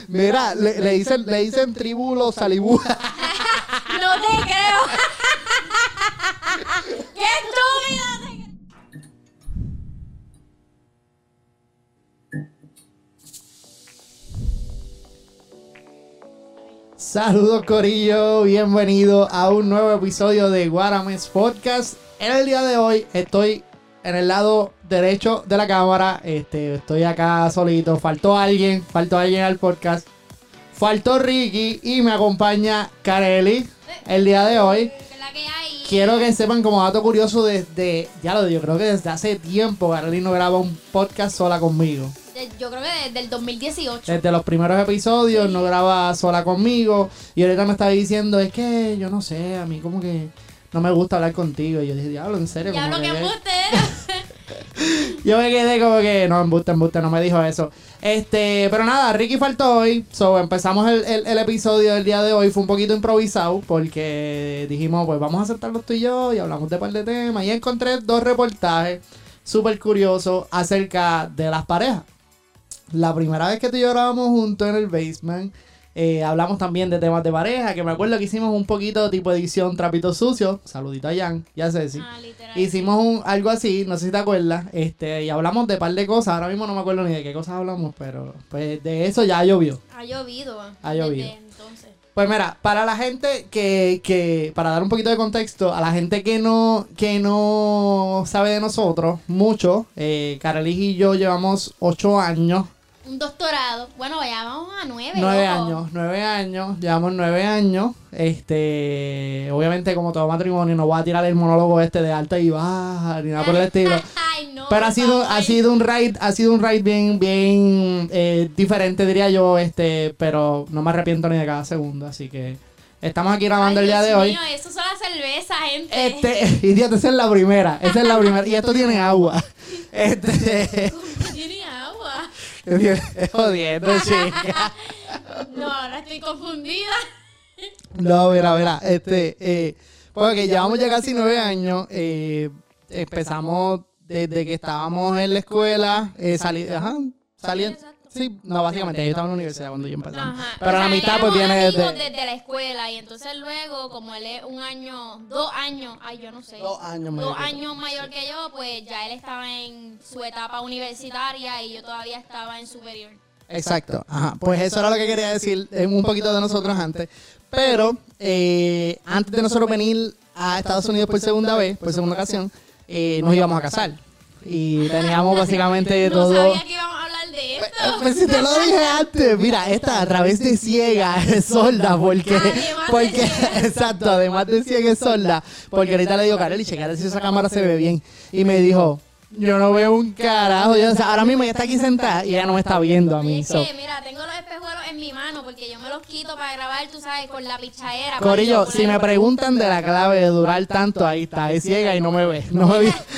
Mira, le dicen tribu los salibú. No te creo. ¡Qué estúpido! Saludos Corillo, bienvenido a un nuevo episodio de Guarames Podcast. En el día de hoy estoy en el lado derecho de la cámara. Estoy acá solito. Faltó alguien al podcast. Faltó Ricky y me acompaña Kareli el día de hoy. Quiero que sepan como dato curioso yo creo que desde hace tiempo Kareli no graba un podcast sola conmigo. Yo creo que desde el 2018. Desde los primeros episodios no graba sola conmigo. Y ahorita me estaba diciendo, es que yo no sé, a mí como que no me gusta hablar contigo. Y yo dije, diablo, en serio. Diablo, que embuste. Yo me quedé como que, no, embuste, no me dijo eso. Pero nada, Ricky faltó hoy. So empezamos el episodio del día de hoy. Fue un poquito improvisado porque dijimos, pues vamos a sentarnos tú y yo y hablamos de un par de temas. Y encontré 2 reportajes súper curiosos acerca de las parejas. La primera vez que tú y yo grabamos juntos en el basement, hablamos también de temas de pareja, que me acuerdo que hicimos un poquito tipo edición trapito sucio. Saludito a Jan y a Ceci. Literal. Hicimos algo así, no sé si te acuerdas, y hablamos de un par de cosas. Ahora mismo no me acuerdo ni de qué cosas hablamos, pero pues de eso ya llovió. Ha llovido. Desde entonces. Pues mira, para la gente que para dar un poquito de contexto, a la gente que no sabe de nosotros mucho, Kareli y yo llevamos 8 años. Un doctorado. Bueno, ya vamos a 9. 9 años, llevamos 9 años. Obviamente como todo matrimonio no voy a tirar el monólogo de alta y baja ni nada por el estilo. Ay, no, pero ha sido un ride bien diferente, diría yo, pero no me arrepiento ni de cada segundo, así que estamos aquí grabando el día de hoy. Eso son las cervezas, gente. Idiota, esa es la primera. Y esto tiene agua. ¿Cómo tiene agua? Es jodiendo, chica. No, ahora estoy confundida. No, mira. Porque llevamos ya casi 9 años. Empezamos desde que estábamos en la escuela. Saliendo. Sí, no, básicamente yo estaba en la universidad cuando yo empecé. Pero la mitad pues viene desde la escuela. Y entonces luego, como él es 2 años, ay, yo no sé. 2 años mayor que yo, pues ya él estaba en su etapa universitaria y yo todavía estaba en superior. Exacto, pues eso era lo que quería decir un poquito de nosotros antes. Pero antes de nosotros venir a Estados Unidos por segunda ocasión, nos íbamos a casar. Y teníamos básicamente todo. No sabía que íbamos a hablar de esto. Pues si te lo dije antes, mira, esta a través de ciega es sorda, porque exacto, además de ciega es sorda, porque ahorita le digo, Kareli, checate si esa cámara se ve bien. Y me dijo, yo no veo un carajo. Ahora mismo ella está aquí sentada y ella no me está viendo a mí. Mira, tengo los espejuelos en mi mano porque yo me los quito para grabar, tú sabes, con la pichadera. Corillo, si me preguntan de la clave de durar tanto, ahí está, es ciega y no me ve. No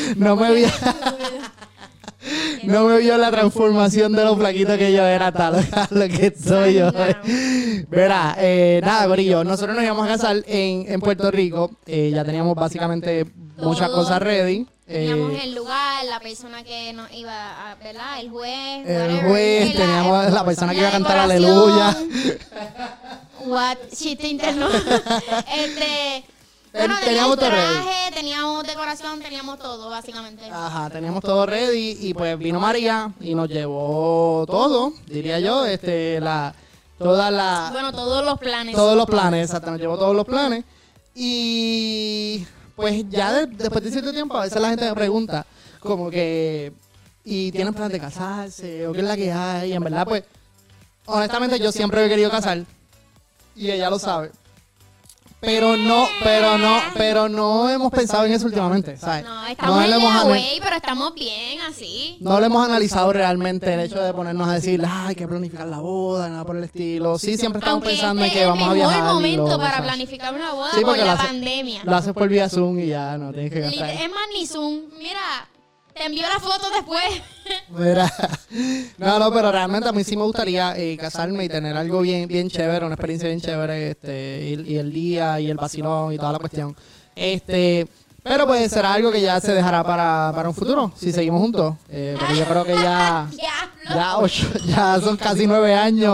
me vio la transformación de lo flaquito que yo era, tal lo que soy yo. Verá, nada, Corillo, nosotros nos íbamos a casar en Puerto Rico. Ya teníamos básicamente muchas cosas ready. Teníamos el lugar, la persona que nos iba a, ¿verdad? El juez, teníamos la persona que iba a cantar aleluya. What? Chiste interno. Teníamos todo ready. Traje, teníamos decoración, teníamos todo, básicamente. Teníamos todo ready y pues vino María y nos llevó todo, diría yo, todos los planes. Todos los planes, exacto, nos llevó todos los planes. Y pues ya después de cierto tiempo a veces la gente me pregunta como que ¿y tienen planes de casarse? ¿O qué es la que hay? Y en verdad pues honestamente yo siempre he querido casar y ella lo sabe. Pero no hemos pensado en eso últimamente, ¿sabes? No, estamos en la way, pero estamos bien así. No lo hemos analizado realmente el hecho de ponernos a decir, hay que planificar la boda, nada por el estilo. Sí, siempre estamos pensando en que vamos a viajar. Es el mejor momento para planificar una boda por la pandemia. Lo haces por vía Zoom y ya no tienes que gastar. Es más, ni Zoom. Mira, te envío la foto después. Mira, no, pero realmente a mí sí me gustaría casarme y tener algo bien chévere, una experiencia bien chévere, y el día y el vacilón y toda la cuestión. Pero pues será algo que ya se dejará para un futuro, si seguimos juntos. Pero yo creo que ya son casi 9 años.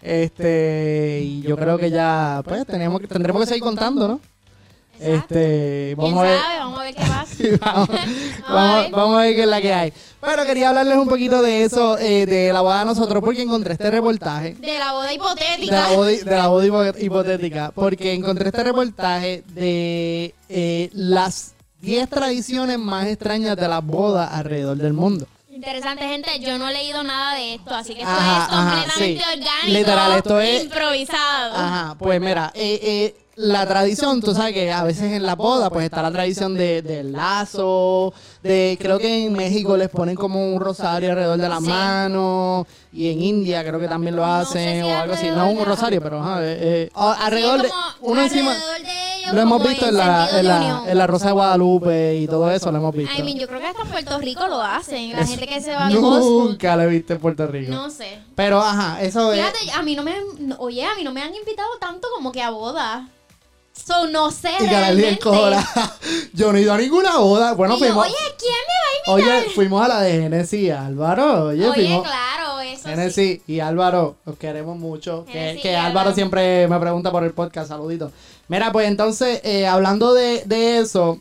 Y yo creo que ya, pues, tendremos que seguir contando, ¿no? Exacto. Vamos a ver. ¿Quién sabe? Vamos a ver qué pasa. Vamos a ver qué es la que hay. Pero quería hablarles un poquito de eso, de la boda de nosotros, porque encontré este reportaje. De la boda hipotética. De la boda hipotética. Porque encontré este reportaje de las 10 tradiciones más extrañas de las bodas alrededor del mundo. Interesante, gente. Yo no he leído nada de esto, así que esto Ajá, es completamente sí. orgánico. Literal, esto es improvisado. Ajá, pues mira, la tradición, tú sabes que a veces en la boda pues está la tradición del lazo, creo que en México les ponen como un rosario alrededor de las Sí. manos, y en India creo que también lo No sé hacen si o algo así, no alrededor un de- rosario, pero alrededor de, Sí, como uno encima, alrededor de ellos, lo hemos como visto en en la, sentido en de la, unión. en la Rosa de Guadalupe y todo eso lo hemos visto. I mean, yo creo que hasta en Puerto Rico lo hacen. La gente que se va al old school. Nunca lo he visto en Puerto Rico. No sé. Pero ajá, eso es. Fíjate, a mí no me han invitado tanto como que a boda. So, no sé Y Carolina realmente. encojona. Yo no he ido a ninguna boda. Bueno, Y yo, fuimos. oye, ¿quién me va a invitar? Oye, fuimos a la de Genesis, Álvaro. Oye, Oye, fuimos. claro, eso sí. Genesis y Álvaro, los queremos mucho. Genesis Que y Álvaro Álvaro. siempre me pregunta por el podcast. Saluditos. Mira, pues entonces, hablando de eso,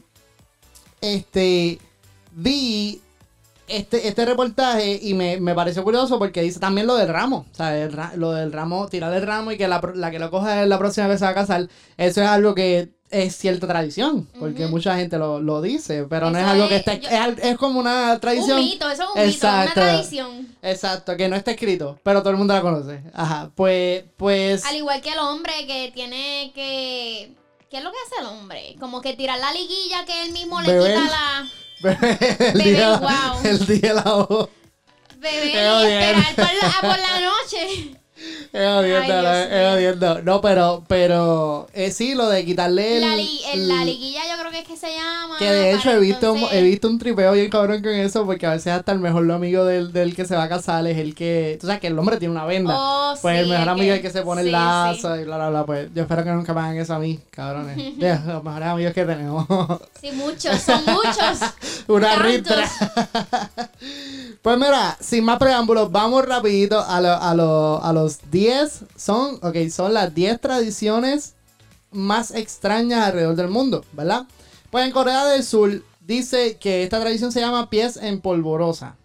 vi este reportaje y me pareció curioso porque dice también lo del ramo. O sea, lo del ramo, tirar el ramo y que la que lo coja la próxima vez se va a casar. Eso es algo que es cierta tradición, porque Ujú. mucha gente lo dice, pero no es Eso algo que es- esté... yo- Es como una tradición. Un mito, eso es un mito, una Exacto. tradición. Exacto, que no está escrito, pero todo el mundo la conoce. Ajá, pues... Al igual que el hombre que tiene que... ¿Qué es lo que hace el hombre? Como que tirar la liguilla que él mismo le Beber. quita la... el Bebé, día, wow. el día de la boda. Beber Qué y jodiendo. esperar por la noche. Es jodiendo, Ay, Dios es jodiendo. No, pero sí, lo de quitarle La liguilla yo creo que es que se llama. que de hecho para he visto entonces- un tripeo bien cabrón con eso, porque a veces hasta el mejor amigo del que se va a casar es el que... Tú sabes que el hombre tiene una venda. Oh, Pues sí, el mejor amigo es el que se pone el sí, lazo y bla, bla, bla. Pues yo espero que nunca me hagan eso a mí, cabrones. De los mejores amigos que tenemos. Sí, muchos, son muchos. Una Tantos. ristra. Pues mira, sin más preámbulos, vamos rapidito a los 10. Son las 10 tradiciones más extrañas alrededor del mundo, ¿verdad? Pues en Corea del Sur dice que esta tradición se llama pies en polvorosa.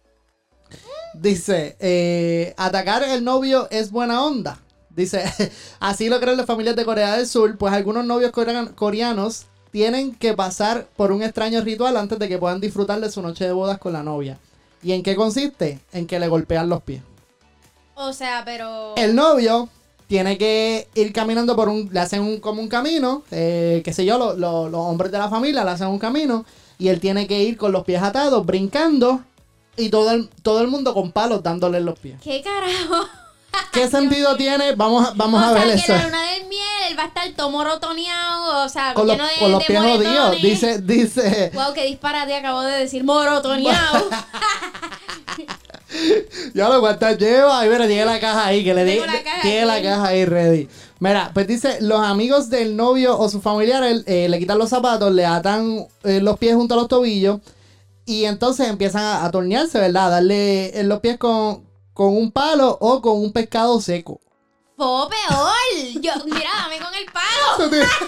Dice, atacar el novio es buena onda. Dice, así lo creen las familias de Corea del Sur, pues algunos novios coreanos tienen que pasar por un extraño ritual antes de que puedan disfrutar de su noche de bodas con la novia. ¿Y en qué consiste? En que le golpean los pies. O sea, pero... El novio tiene que ir caminando le hacen como un camino, qué sé yo, los hombres de la familia le hacen un camino, y él tiene que ir con los pies atados, brincando, y todo el mundo con palos dándole en los pies. ¿Qué carajo? ¿Qué sentido tiene? Vamos a o ver sea, eso. que la luna del miel, él va a estar todo morotoneado, o sea, Con lleno los de pies jodidos. moretones. Dice, Wow, qué disparate acabo de decir, morotoneado. ya lo cuántas lleva. Ahí, mira, tiene la caja ahí, que le Tengo diga. la caja Tiene aquí. la caja ahí ready. Mira, pues dice, los amigos del novio o sus familiares le quitan los zapatos, le atan los pies junto a los tobillos, y entonces empiezan a tornearse, ¿verdad? A darle en los pies con un palo o con un pescado seco. Fue peor. Yo, mira, dame con el palo.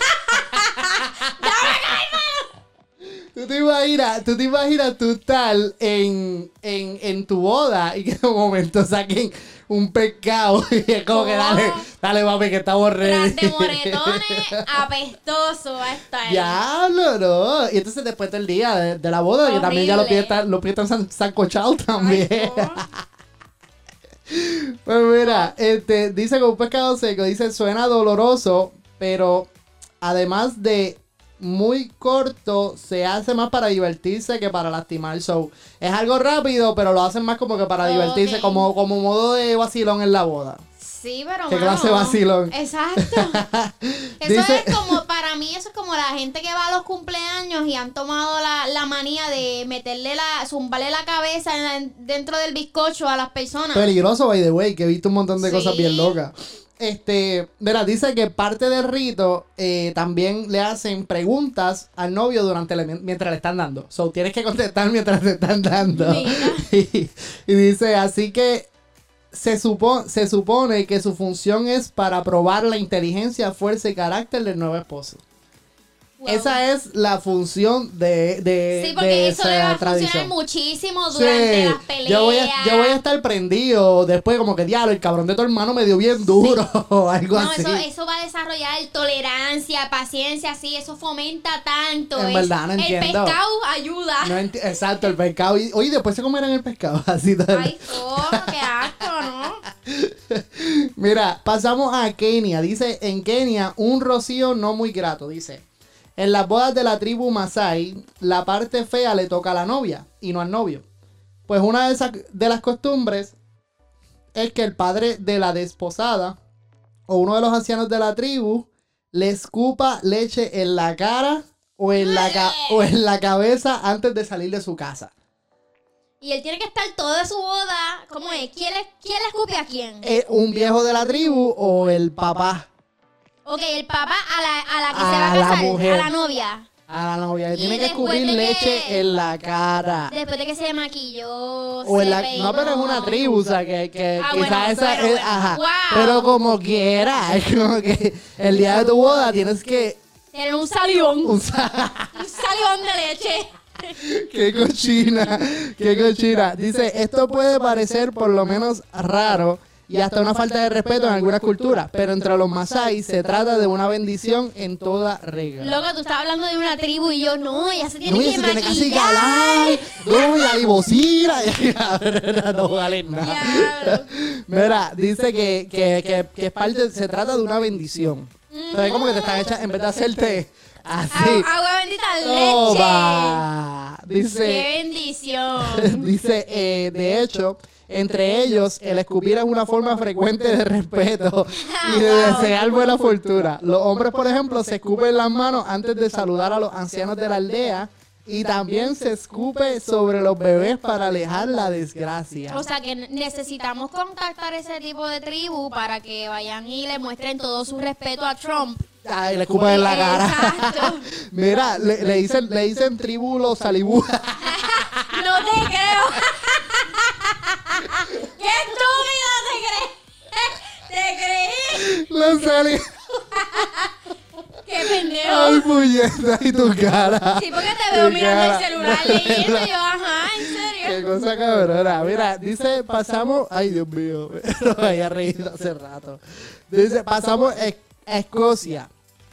¿Tú te imaginas tú estar en tu boda y que de un momento saquen un pescado y es como que dale papi que estamos ready? Tras de moretones, apestoso va a estar. Ya, no. Y entonces después del día de la boda, que también ya los pies Horrible. están sancochados también. Ay, no. Pues mira, dice que un pescado seco, dice suena doloroso, pero además de muy corto, se hace más para divertirse que para lastimar. So, es algo rápido, pero lo hacen más como que para divertirse, Ok. como modo de vacilón en la boda. Sí, pero ¿Qué mano, clase de vacilón? Exacto. Eso Dice- es como, para mí, eso es como la gente que va a los cumpleaños y han tomado la manía de meterle zumbarle la cabeza dentro del bizcocho a las personas. Peligroso, by the way, que he visto un montón de Sí. cosas bien locas. Verá, dice que parte del rito también le hacen preguntas al novio mientras le están dando. So, tienes que contestar mientras te están dando. Mira. y dice, así que se supone que su función es para probar la inteligencia, fuerza y carácter del nuevo esposo. Wow. Esa es la función de Sí, porque de eso le va a esa funcionar tradición. muchísimo durante las peleas. Yo voy a estar prendido después como que diablo, el cabrón de tu hermano me dio bien duro o algo No, así. eso va a desarrollar tolerancia, paciencia, sí, eso fomenta tanto. En verdad, no entiendo. El pescado ayuda. No exacto, el pescado. Oye, después se comerán el pescado así tal. Ay, qué asco, ¿no? Mira, pasamos a Kenia. Dice, en Kenia, un rocío no muy grato. Dice, en las bodas de la tribu Masai, la parte fea le toca a la novia y no al novio. Pues una de las costumbres es que el padre de la desposada o uno de los ancianos de la tribu le escupa leche en la cara o en la cabeza antes de salir de su casa. Y él tiene que estar toda su boda. ¿Cómo es? ¿Quién le escupe a quién? ¿Un viejo de la tribu o el papá? Ok, el papá a la que se A va a la casar, mujer. a la novia. A la novia le Y tiene que después escupir de que- leche en la cara. Después de que se maquilló, O en se la, peinó. no, pero es una tribu, o sea, que Ah, quizás bueno, esa bueno, es, ajá. wow. Pero como quiera, es como que el día de tu boda tienes que Tiene un salivón. usar. Un salivón de leche. Qué cochina, qué cochina. Dice, esto puede parecer por lo menos raro y hasta una falta de respeto en algunas culturas, pero entre los masái se trata de una bendición en toda regla. Loco, tú estabas hablando de una tribu y yo, no, ella se tiene No, que ella se tiene que maquillar. acicalar, no, y la limosina, no vale nada. Diablo. Mira, dice que es parte, se trata de una bendición. Entonces, como que te están echando, en vez de hacerte así. Agua bendita, leche. Toma. Qué Dice, bendición. dice de hecho, entre ellos, el escupir es una forma frecuente de respeto y de Wow. desear buena fortuna. Los hombres, por ejemplo, se escupen las manos antes de saludar a los ancianos de la aldea. Y también se escupe sobre los bebés para alejar la desgracia. O sea que necesitamos contactar ese tipo de tribu para que vayan y le muestren todo su respeto a Trump. Ay, le escupen en la cara. Exacto. Mira, le dicen tribu los salibú. No te creo. ¡Qué estúpido te creí! Los salibú. ¡Qué pendejo! Ay, puñeta, y tu cara. Sí, porque te veo Tu mirando cara. el celular leyendo y yo, ajá, ¿en Qué serio? cosa cabrona. Mira, dice, pasamos. Ay, Dios mío. No me había reído hace rato. Dice, pasamos a Escocia.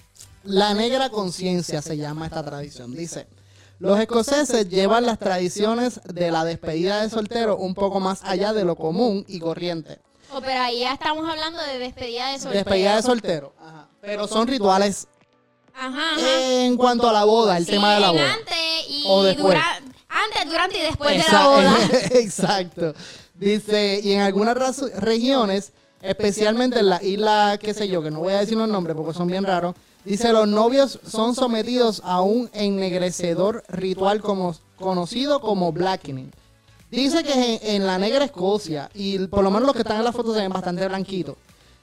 La negra conciencia se llama esta tradición. Dice, los escoceses llevan las tradiciones de la despedida de soltero un poco más allá de lo común y corriente. Oh, pero ahí ya estamos hablando de despedida de soltero. Despedida de soltero. Ajá. Pero son rituales Ajá, ajá. en cuanto a la boda, el Sí, tema de la boda. antes y O después. antes, durante y después de la boda. Exacto. Dice, y en algunas regiones, especialmente en la isla, qué sé yo, que no voy a decir los nombres porque son bien raros, dice, los novios son sometidos a un ennegrecedor ritual conocido como blackening. Dice que en la negra Escocia, y por lo menos los que están en la foto se ven bastante blanquitos.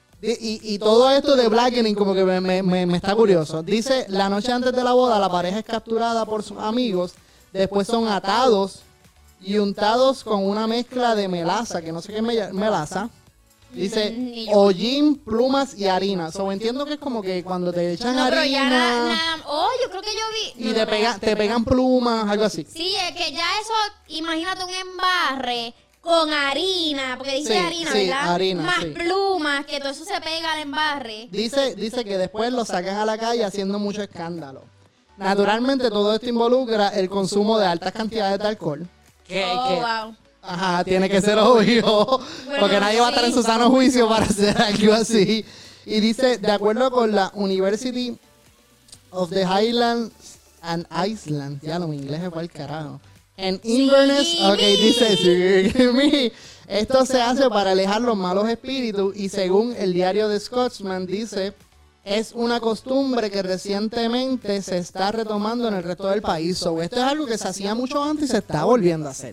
Y todo esto de blackening como que me está curioso. Dice, la noche antes de la boda la pareja es capturada por sus amigos, después son atados y untados con una mezcla de melaza, que no sé qué es melaza. Dice, Ni yo. hollín, plumas y harina. So, entiendo que es como que cuando te echan No, pero ya harina yo creo que yo vi. y no, te pegan plumas, algo así. Sí, es que ya eso, imagínate un embarre con harina, porque dice Sí, harina, sí, ¿verdad? harina, Más sí. plumas, que todo eso se pega al embarre. Dice que después lo sacan a la calle haciendo mucho escándalo. Naturalmente todo esto involucra el consumo de altas cantidades de alcohol. Wow. Ajá, tiene que ser obvio, porque nadie va a estar en su sano juicio para hacer algo así. Y dice, de acuerdo con la University of the Highlands and Iceland, ya no, mi inglés es el carajo. En Inverness, ok, dice, sí, esto se hace para alejar los malos espíritus y según el diario de Scotsman dice, es una costumbre que recientemente se está retomando en el resto del país. So, esto es algo que se hacía mucho antes y se está volviendo a hacer.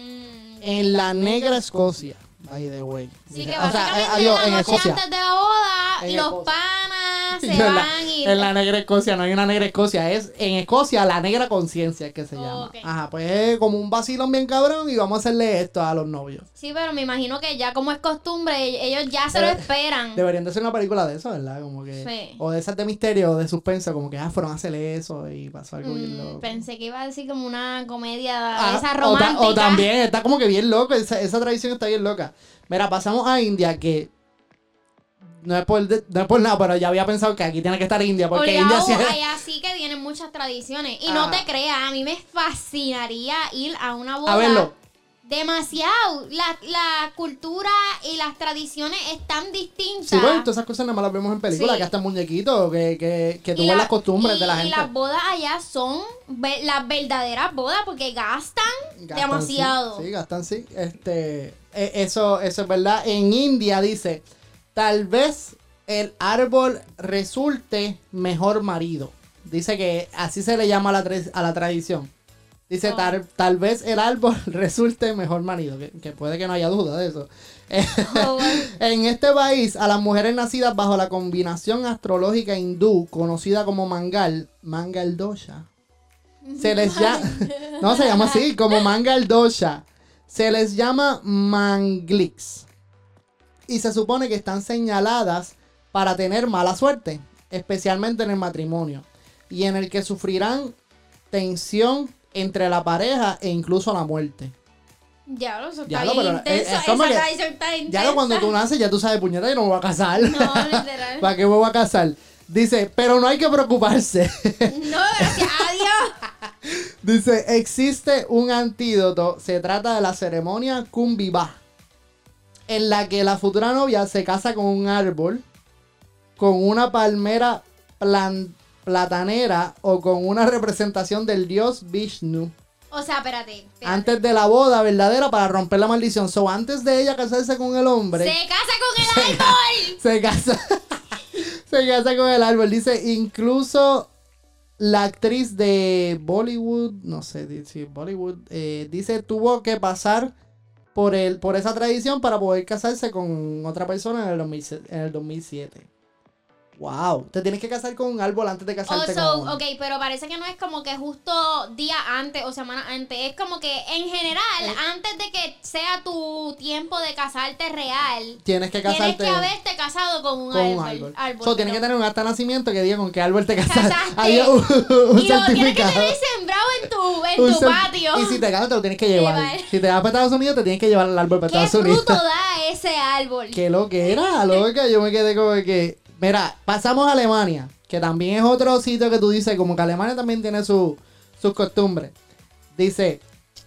En la negra Escocia, by the way. Sí, que O sea, básicamente adiós, la en noche Escocia. antes de la boda, En los Escocia. panas se En van y... en la negra Escocia, no hay una negra Escocia, es en Escocia la negra conciencia que se llama. Ok. Ajá, pues es como un vacilón bien cabrón y vamos a hacerle esto a los novios. Sí, pero me imagino que ya como es costumbre, ellos ya se lo esperan. Deberían de hacer una película de eso, ¿verdad? Como que... Sí. O de esas de misterio o de suspenso, como que fueron a hacerle eso y pasó algo bien loco. Pensé que iba a decir como una comedia Ah, esa romántica. o también, está como que bien loco, esa tradición está bien loca. Mira, pasamos a India, que no es por nada, pero ya había pensado que aquí tiene que estar India, porque India sí es... allá sí que tienen muchas tradiciones. Y no te creas, a mí me fascinaría ir a una boda. A verlo. Demasiado. La cultura y las tradiciones están distintas. Sí, bueno, todas esas cosas nada más las vemos en películas, Sí. que hasta en muñequitos, que tú Y ves las costumbres de la Y gente. las bodas allá son las verdaderas bodas porque gastan demasiado. Sí, gastan, sí. Eso es verdad. En India dice, tal vez el árbol resulte mejor marido. Dice que así se le llama a la tradición. Dice, Oh. tal vez el árbol resulte mejor marido, que puede que no haya duda de eso. Oh, En este país, a las mujeres nacidas bajo la combinación astrológica hindú, conocida como Mangal Dosha, se les llama, no se llama así, como Mangal Dosha, se les llama Manglix. Y se supone que están señaladas para tener mala suerte, especialmente en el matrimonio, y en el que sufrirán tensión entre la pareja e incluso la muerte. Ya eso está Diablo, bien pero intenso. es como Esa que- tradición está intensa. Ya cuando tú naces, ya tú sabes, puñeta, yo no me voy a casar. No, literal. ¿Para qué me voy a casar? Dice, pero no hay que preocuparse. No, gracias a Dios. Dice, existe un antídoto. Se trata de la ceremonia Kumbh, en la que la futura novia se casa con un árbol, con una palmera platanera o con una representación del dios Vishnu. O sea, espérate. Antes de la boda verdadera para romper la maldición. So, antes de ella casarse con el hombre, Se casa con el árbol. se casa se casa con el árbol. Dice, incluso la actriz de Bollywood, no sé si Bollywood, dice, tuvo que pasar por esa tradición para poder casarse con otra persona en el 2007. Wow, te tienes que casar con un árbol antes de casarte con... Ok, pero parece que no es como que justo día antes o semana antes. Es como que en general, antes de que sea tu tiempo de casarte real, Tienes que casarte tienes que haberte casado con un con un árbol. árbol. So, tienes que tener un acta de nacimiento que diga con qué árbol te casaste. Casaste. Hay un Y lo tienes que certificado. tener sembrado en Un tu cer- patio. Y si te casas, te lo tienes que llevar. Llevar. Si te vas para Estados Unidos, te tienes que llevar el árbol para ¿Qué Estados Unidos. fruto da ese árbol? Qué lo que era, loca. Yo me quedé como que... Mira, pasamos a Alemania, que también es otro sitio que tú dices, como que Alemania también tiene sus costumbres. Dice,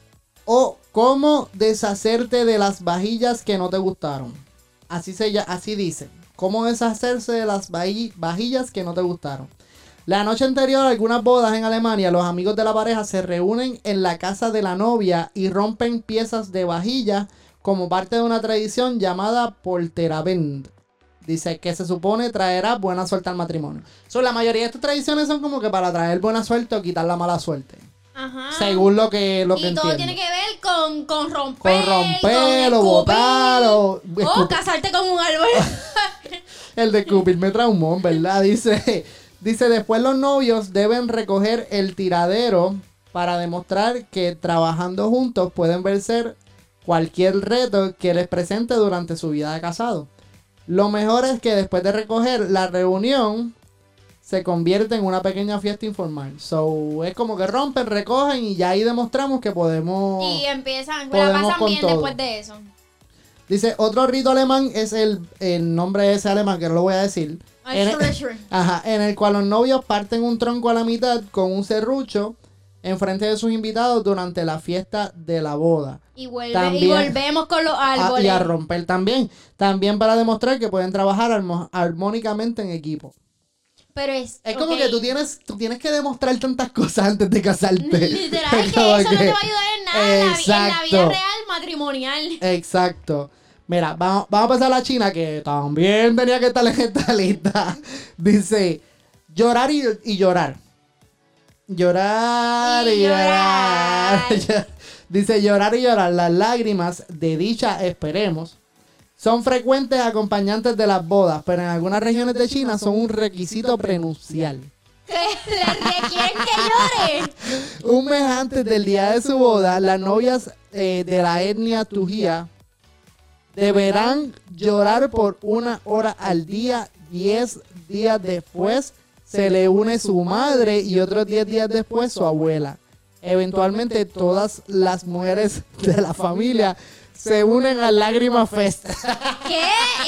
¿cómo deshacerte de las vajillas que no te gustaron? Así dice. ¿Cómo deshacerse de las vajillas que no te gustaron? La noche anterior a algunas bodas en Alemania, los amigos de la pareja se reúnen en la casa de la novia y rompen piezas de vajilla como parte de una tradición llamada Polterabend. Dice que se supone traerá buena suerte al matrimonio. La mayoría de estas tradiciones son como que para traer buena suerte o quitar la mala suerte. Ajá. Según lo que Y todo entiendo. tiene que ver con romper, Con romper o escupir, botar o... o casarte con un árbol. El de escupir me traumó, ¿verdad? Dice, después los novios deben recoger el tiradero para demostrar que trabajando juntos pueden vencer cualquier reto que les presente durante su vida de casado. Lo mejor es que después de recoger, la reunión se convierte en una pequeña fiesta informal. So, es como que rompen, recogen y ya ahí demostramos que podemos... Y empiezan, la Podemos pasan con bien todo. después de eso. Dice, otro rito alemán es el nombre ese alemán, que no lo voy a decir. En el cual los novios parten un tronco a la mitad con un serrucho enfrente de sus invitados durante la fiesta de la boda. Y También- volvemos con los árboles. Y a romper también. También para demostrar que pueden trabajar armónicamente en equipo. Pero Es como ok. que tú tienes que demostrar tantas cosas antes de casarte. Literal, Es que como eso no que- te va a ayudar en nada en la Exacto. vida real matrimonial. Exacto. Mira, vamos a pasar a la China, que también tenía que estar en esta lista. Dice, llorar y llorar. Llorar y Y llorar. llorar. Dice, llorar y llorar. Las lágrimas de dicha, esperemos, Son frecuentes acompañantes de las bodas, pero en algunas regiones de China son un requisito prenupcial. ¿Le requieren que llore? Un mes antes del día de su boda, las novias de la etnia tujía deberán llorar por 1 hora al día. 10 días después se le une su madre y otros 10 días después su abuela. Eventualmente todas las mujeres de la familia se unen al Lágrima Fest. ¿Qué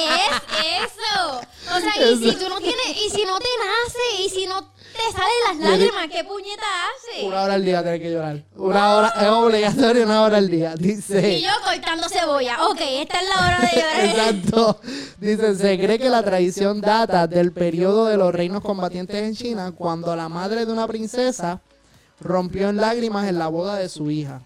es eso? O sea, y si tú no tienes, y si no te nace, y si no te salen las lágrimas, ¿qué puñeta hace? 1 hora al día tienes que llorar. 1 hora es obligatorio, 1 hora al día. Dice. Y yo cortando cebolla. Ok, esta es la hora de llorar. Exacto. Dice, se cree que la tradición data del periodo de los reinos combatientes en China, cuando la madre de una princesa rompió en lágrimas en la boda de su hija.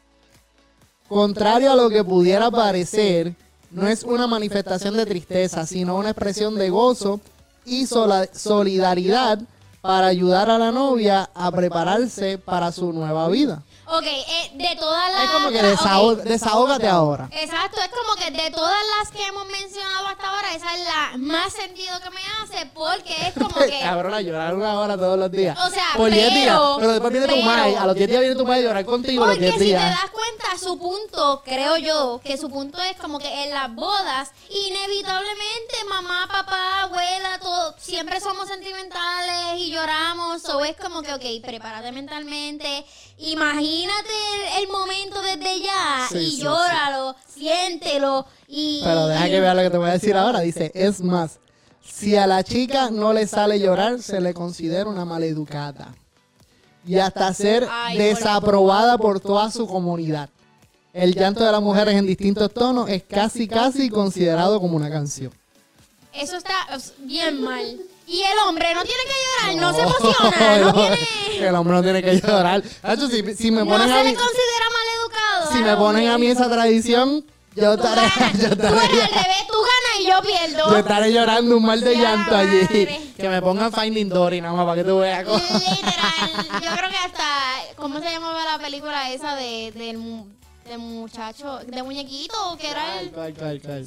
Contrario a lo que pudiera parecer, no es una manifestación de tristeza, sino una expresión de gozo y solidaridad para ayudar a la novia a prepararse para su nueva vida. Ok, de todas las... Es como que ok. desahógate ahora. Exacto, es como que de todas las que hemos mencionado hasta ahora, esa es la más sentido que me hace, porque es como que... Cabrona, llorar 1 hora todos los días. O sea, por 10 días. pero- Pero después viene tu pero- madre. A los 10 días viene tu madre a llorar contigo los Porque 10 si te días. das cuenta, su punto, creo yo, que su punto es como que en las bodas, inevitablemente mamá, papá, abuela, todo, siempre somos sentimentales y lloramos. O es como que, ok, prepárate mentalmente, imagínate el momento desde ya Sí, y sí, llóralo, siéntelo y... Pero deja que vea lo que te voy a decir ahora. Dice, es más, si a la chica no le sale llorar, se le considera una maleducada. Y hasta ser Ay, desaprobada por toda su comunidad. El llanto de las mujeres en distintos tonos es casi considerado como una canción. Eso está bien mal. Y el hombre no tiene que llorar, no se emociona, no tiene... El hombre no tiene que llorar. Hacho, si me No ponen se a le mí, considera maleducado. si al me ponen a hombre. mí esa tradición, yo Tú estaré, ganas, yo tú eres estaré, al revés, tú ganas y yo pierdo. yo estaré llorando un mal de Ya, llanto allí. madre. Que me pongan Finding Dory nada más para que tú veas. Literal, yo creo que hasta, ¿cómo se llamaba la película esa del muchacho, de muñequito, que era el ¿Cuál?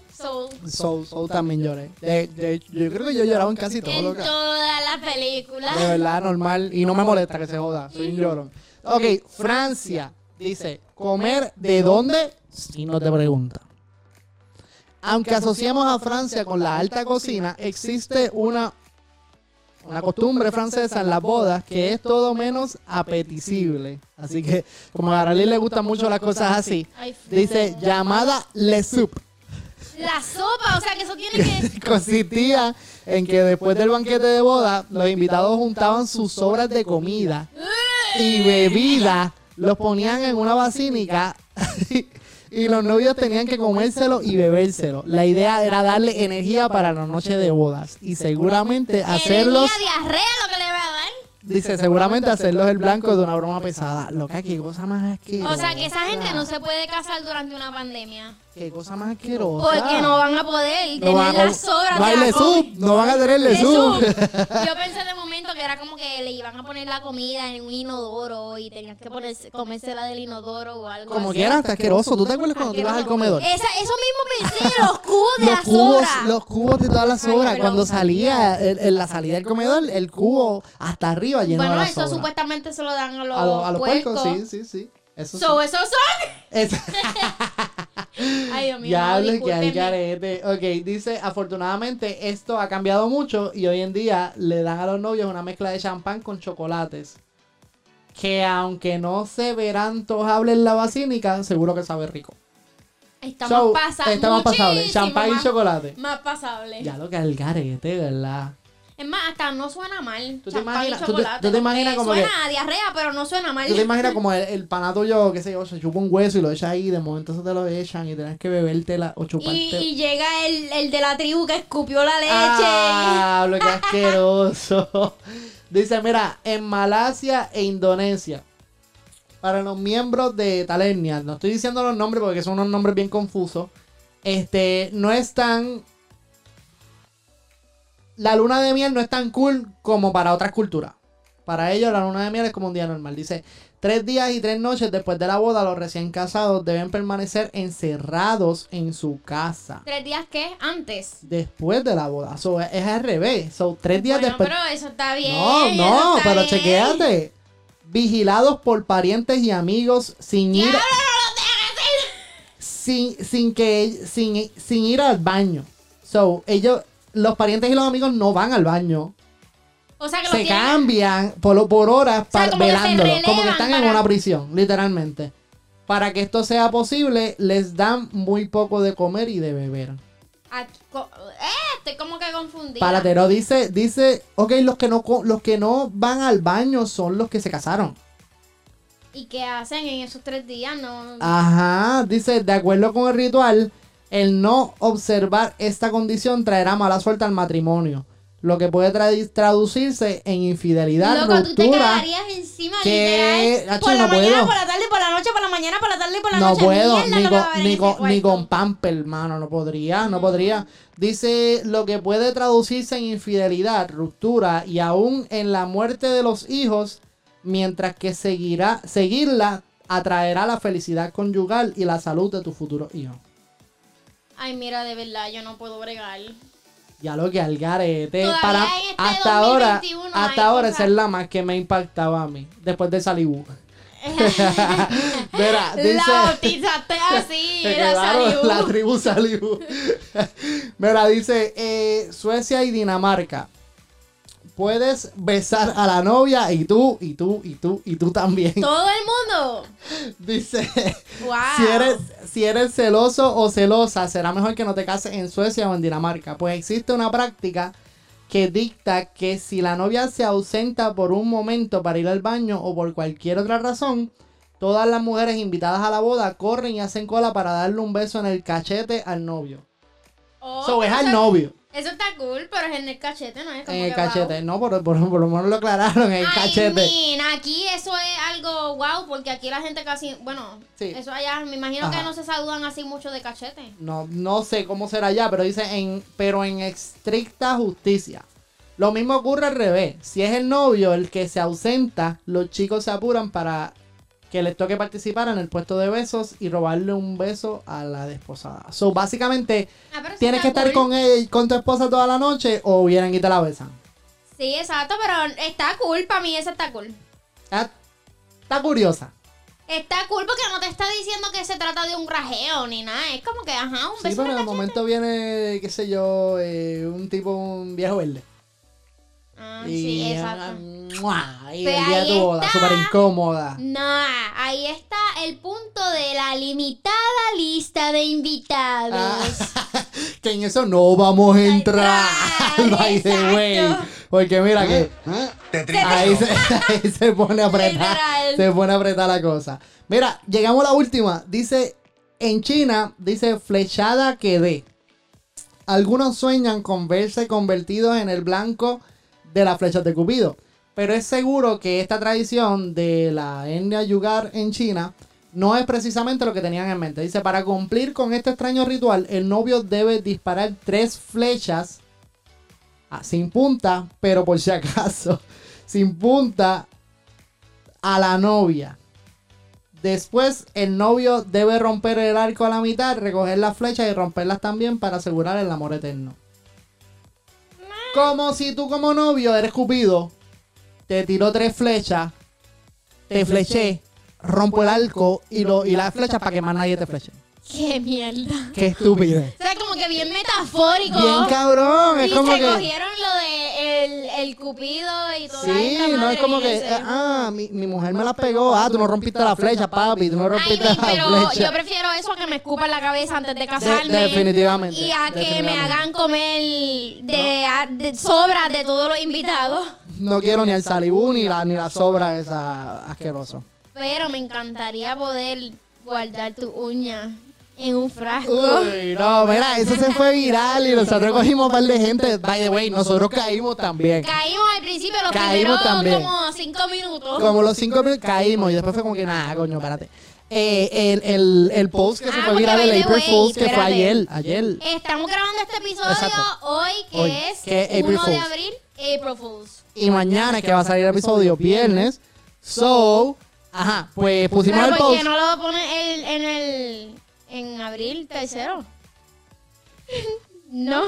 Soul, Soul también lloré. Yo creo que yo lloraba en casi todo lo en que... todas las películas. De verdad, normal. Y no me molesta que se joda. Soy un llorón. Ok, Francia dice, ¿comer de dónde? Si no te pregunta. Aunque asociamos a Francia con la alta cocina, existe una costumbre francesa en las bodas que es todo menos apetecible. Así que, como a Aralí le gustan mucho las cosas así, Ay, dice llamada le soup. la sopa, o sea que eso tiene que... Consistía en que después del banquete de boda, los invitados juntaban sus sobras de comida y bebida, los ponían en una basílica y los novios tenían que comérselo y bebérselo. La idea era darle energía para la noche de bodas y seguramente hacerlos, Energía, diarrea lo que le va a dar. dice, seguramente hacerlos el blanco de una broma pesada. Loca, qué cosa más asquerosa. O sea que esa gente no se puede casar durante una pandemia. Qué cosa más asquerosa. Porque no van a poder No van tener a- las sobras no hay de la lesup, no van a tener lesup. Yo pensé de momento que era como que le iban a poner la comida en un inodoro y tenías que comérsela del inodoro o algo Como así. quieras, está asqueroso. ¿Tú te acuerdas cuando tú ibas al comedor? Eso mismo pensé, los cubos de la sobra. Los cubos de todas las Ay, sobras. pero- Cuando salía en la salida del comedor, el cubo hasta arriba lleno Bueno, de las eso sobras. supuestamente se lo dan a los, A los puercos, puercos. sí. Eso sí. So, esos son. Es- Ay, Dios mío, Ya no, hables que discúlpenme. hay carete. Ok, dice, afortunadamente esto ha cambiado mucho y hoy en día le dan a los novios una mezcla de champán con chocolates. Que aunque no se verá antojable en la basílica, seguro que sabe rico. Está So, más pasable. está más pasable. muchísimo Champán y más- chocolate. Más pasable. Ya lo que es el carete, ¿verdad? Es más, hasta no suena mal. ¿Tú te Champán imaginas- y tú te- chocolate, tú te imaginas como suena a diarrea, pero no suena mal. ¿Tú te imaginas como el pana tuyo, qué sé yo, se chupa un hueso y lo echa ahí, de momento se te lo echan y tienes que bebértela o chuparte? Y llega el de la tribu que escupió la leche. ¡Ah! Lo que asqueroso. Dice, mira, en Malasia e Indonesia, para los miembros de tal etnia, no estoy diciendo los nombres porque son unos nombres bien confusos, no es tan... La luna de miel no es tan cool como para otras culturas. Para ellos, la luna de miel es como un día normal. Dice, 3 días y 3 noches después de la boda, los recién casados deben permanecer encerrados en su casa. 3 días, ¿qué? Antes. Después de la boda. So, es al revés. So, 3 días después. Pero eso está bien. No, está pero bien. chequéate. Vigilados por parientes y amigos sin ir. Sin ir al baño. So, los parientes y los amigos no van al baño. O sea que Se cambian por horas velándolo. Como que están en una prisión, literalmente. Para que esto sea posible, les dan muy poco de comer y de beber. Estoy como que confundida. Paratero dice, ok, los que no van al baño son los que se casaron. ¿Y qué hacen en esos 3 días? No. Ajá, dice, de acuerdo con el ritual, el no observar esta condición traerá mala suerte al matrimonio. Lo que puede traducirse en infidelidad, Loco, ruptura. tú te quedarías encima literal. Por la mañana, por la tarde, por la noche, por la mañana, por la tarde, por la no noche. puedo, Mierda, ni con pamper, hermano, no podría. Dice, lo que puede traducirse en infidelidad, ruptura y aún en la muerte de los hijos, mientras que seguirla atraerá la felicidad conyugal y la salud de tu futuro hijo. Ay, mira, de verdad, yo no puedo bregar. Ya lo que al garete. Todavía en este hasta 2021 hasta ahora cosas... esa es la más que me impactaba a mí. Después de Salibu. Mira, dice, la bautizaste así, era claro, Salibu. la tribu Salibu. Mira, dice Suecia y Dinamarca. Puedes besar a la novia y tú también. Todo el mundo. Dice, Wow. si eres celoso o celosa, será mejor que no te cases en Suecia o en Dinamarca. Pues existe una práctica que dicta que si la novia se ausenta por un momento para ir al baño o por cualquier otra razón, todas las mujeres invitadas a la boda corren y hacen cola para darle un beso en el cachete al novio. So, es al novio. Eso está cool, pero es en el cachete, ¿no? Es como En el que cachete, wow. no, por lo menos lo aclararon, en el cachete. Mira, aquí eso es algo wow, porque aquí la gente casi, bueno, Sí. eso allá, me imagino Ajá. que no se saludan así mucho de cachete. No sé cómo será allá, pero dice pero en estricta justicia. Lo mismo ocurre al revés. Si es el novio el que se ausenta, los chicos se apuran para que les toque participar en el puesto de besos y robarle un beso a la desposada. So, básicamente, Pero eso tienes que está estar cool. con tu esposa toda la noche o vienen y te la besan. Sí, exacto, pero está cool, para mí eso está cool. Está curiosa. Está cool porque no te está diciendo que se trata de un rajeo ni nada. Es como que, ajá, un Sí, beso en pero el de cachete. momento viene, qué sé yo, un viejo verde. Ah, sí, exacto. Y Pero el día de tu ahí boda, está. súper incómoda. No, ahí está el punto de la limitada lista de invitados. Que en eso no vamos a entrar. By the way. Exacto. Porque mira que ahí se pone a apretar. Literal. Se pone a apretar la cosa. Mira, llegamos a la última. Dice, en China, dice flechada que dé. Algunos sueñan con verse convertidos en el blanco de las flechas de Cupido. Pero es seguro que esta tradición de la etnia Yugar en China no es precisamente lo que tenían en mente. Dice, para cumplir con este extraño ritual, el novio debe disparar 3 flechas sin punta, pero por si acaso, sin punta a la novia. Después, el novio debe romper el arco a la mitad, recoger las flechas y romperlas también para asegurar el amor eterno. Como si tú como novio eres Cupido, te tiró 3 flechas, te fleché, rompo el arco y las flechas para que más nadie te fleche. Qué mierda. Qué estupidez. O sea, como que bien metafórico. Bien cabrón, es y como se que... cogieron lo de el cupido y todo. Sí, no es como que, mi mujer me la pegó, tú no rompiste la flecha, papi, tú no rompiste la pero flecha. yo prefiero eso a que me escupan la cabeza antes de casarme. Definitivamente. Y a que me definitivamente. hagan comer de sobras de todos los invitados. No quiero ni el salibú ni la sobra esa asqueroso. Pero me encantaría poder guardar tu uña en un frasco. Uy, no, mira, eso se fue viral y nosotros cogimos un par de gente. By the way, nosotros caímos también. Caímos al principio, los Caímos primeros también. como 5 minutos. Como los 5 minutos caímos y después fue como que nada, coño, espérate. El post que se fue porque viral by del the April way, Fools, que fue espérate. ayer. Estamos grabando este episodio Exacto. hoy, que Hoy, es que es 1 April de Fools. abril. April Fools. Y mañana es que va a salir el episodio, viernes. So, ajá, pues pusimos Pero el ¿por qué post. no lo pones en abril 3º? No.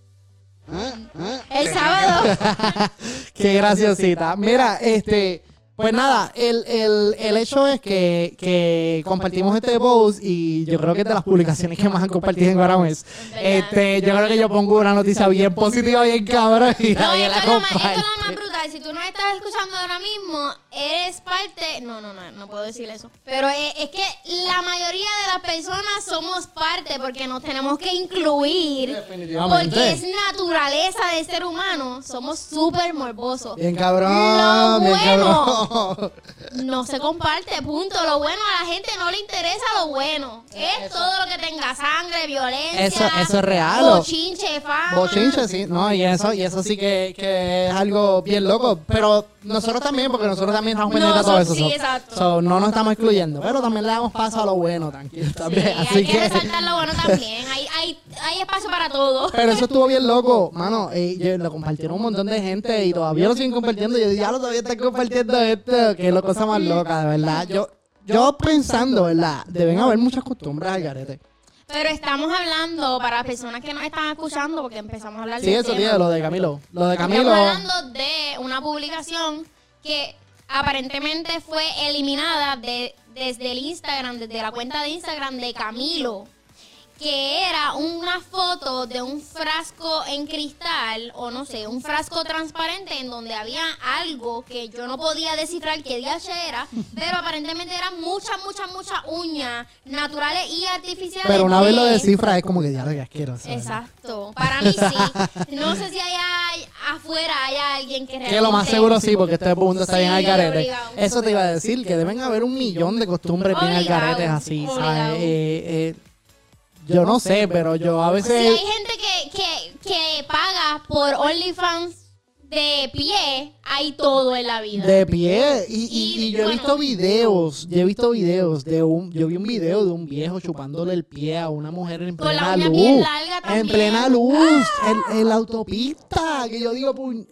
El sábado. Qué graciosita. Mira, pues nada, el hecho es que compartimos este post y yo creo que es de las publicaciones que más han compartido en Guaramés. Yo creo que yo pongo una noticia bien positiva, bien cabrón y No, nadie esto la es lo más comparte. brutal. Si tú nos estás escuchando ahora mismo, eres parte... No puedo decir eso. Pero es que la mayoría de las personas somos parte porque nos tenemos que incluir. Definitivamente. Porque es naturaleza del ser humano. Somos súper morbosos. Bien cabrón, Lo bien bueno. cabrón. No se comparte, punto. Lo bueno a la gente no le interesa lo bueno. Es todo lo que tenga sangre, violencia. Eso es real. Bochinche, fama. Bochinche, sí, no, y eso sí que es algo bien loco. Pero nosotros también, porque nosotros también estamos pendientes de todo eso. Sí, exacto. So, no nos estamos excluyendo, pero también le damos paso a lo bueno, tranquilo. También. Sí, Así hay que resaltar lo bueno también. Hay espacio para todo. Pero eso estuvo bien loco, mano. Lo compartieron un montón de gente y todavía lo siguen compartiendo. Yo ya lo todavía están compartiendo esto, que es la cosa más loca, de verdad. Yo pensando, ¿verdad? Deben haber muchas costumbres al garete. Pero estamos hablando para las personas que nos están escuchando, porque empezamos a hablar Sí, del eso, tema. tío, lo de Camilo. Lo de Camilo. Estamos hablando de una publicación que aparentemente fue eliminada desde el Instagram, desde la cuenta de Instagram de Camilo, que era una foto de un frasco en cristal, o no sé, un frasco transparente en donde había algo que yo no podía descifrar qué DH era, pero aparentemente eran muchas uñas naturales y artificiales. Pero una vez lo descifra es como que ya lo que asqueroso. Exacto, para mí sí. No sé si afuera hay alguien que realmente... Que lo más seguro sí, porque este punto está bien al Sí, garete. obligado. Eso te iba a decir, que deben haber 1,000,000 de costumbres bien al Obligado, garete así, obligado. ¿sabes? Yo no sé, pero yo a Si veces... hay gente que paga por OnlyFans de pie, hay todo en la vida. De pie. Y yo he bueno, visto videos. Yo he visto videos yo vi un video de un viejo chupándole el pie a una mujer en Con la plena uña luz. bien larga En también. plena luz. En la autopista. Que yo digo,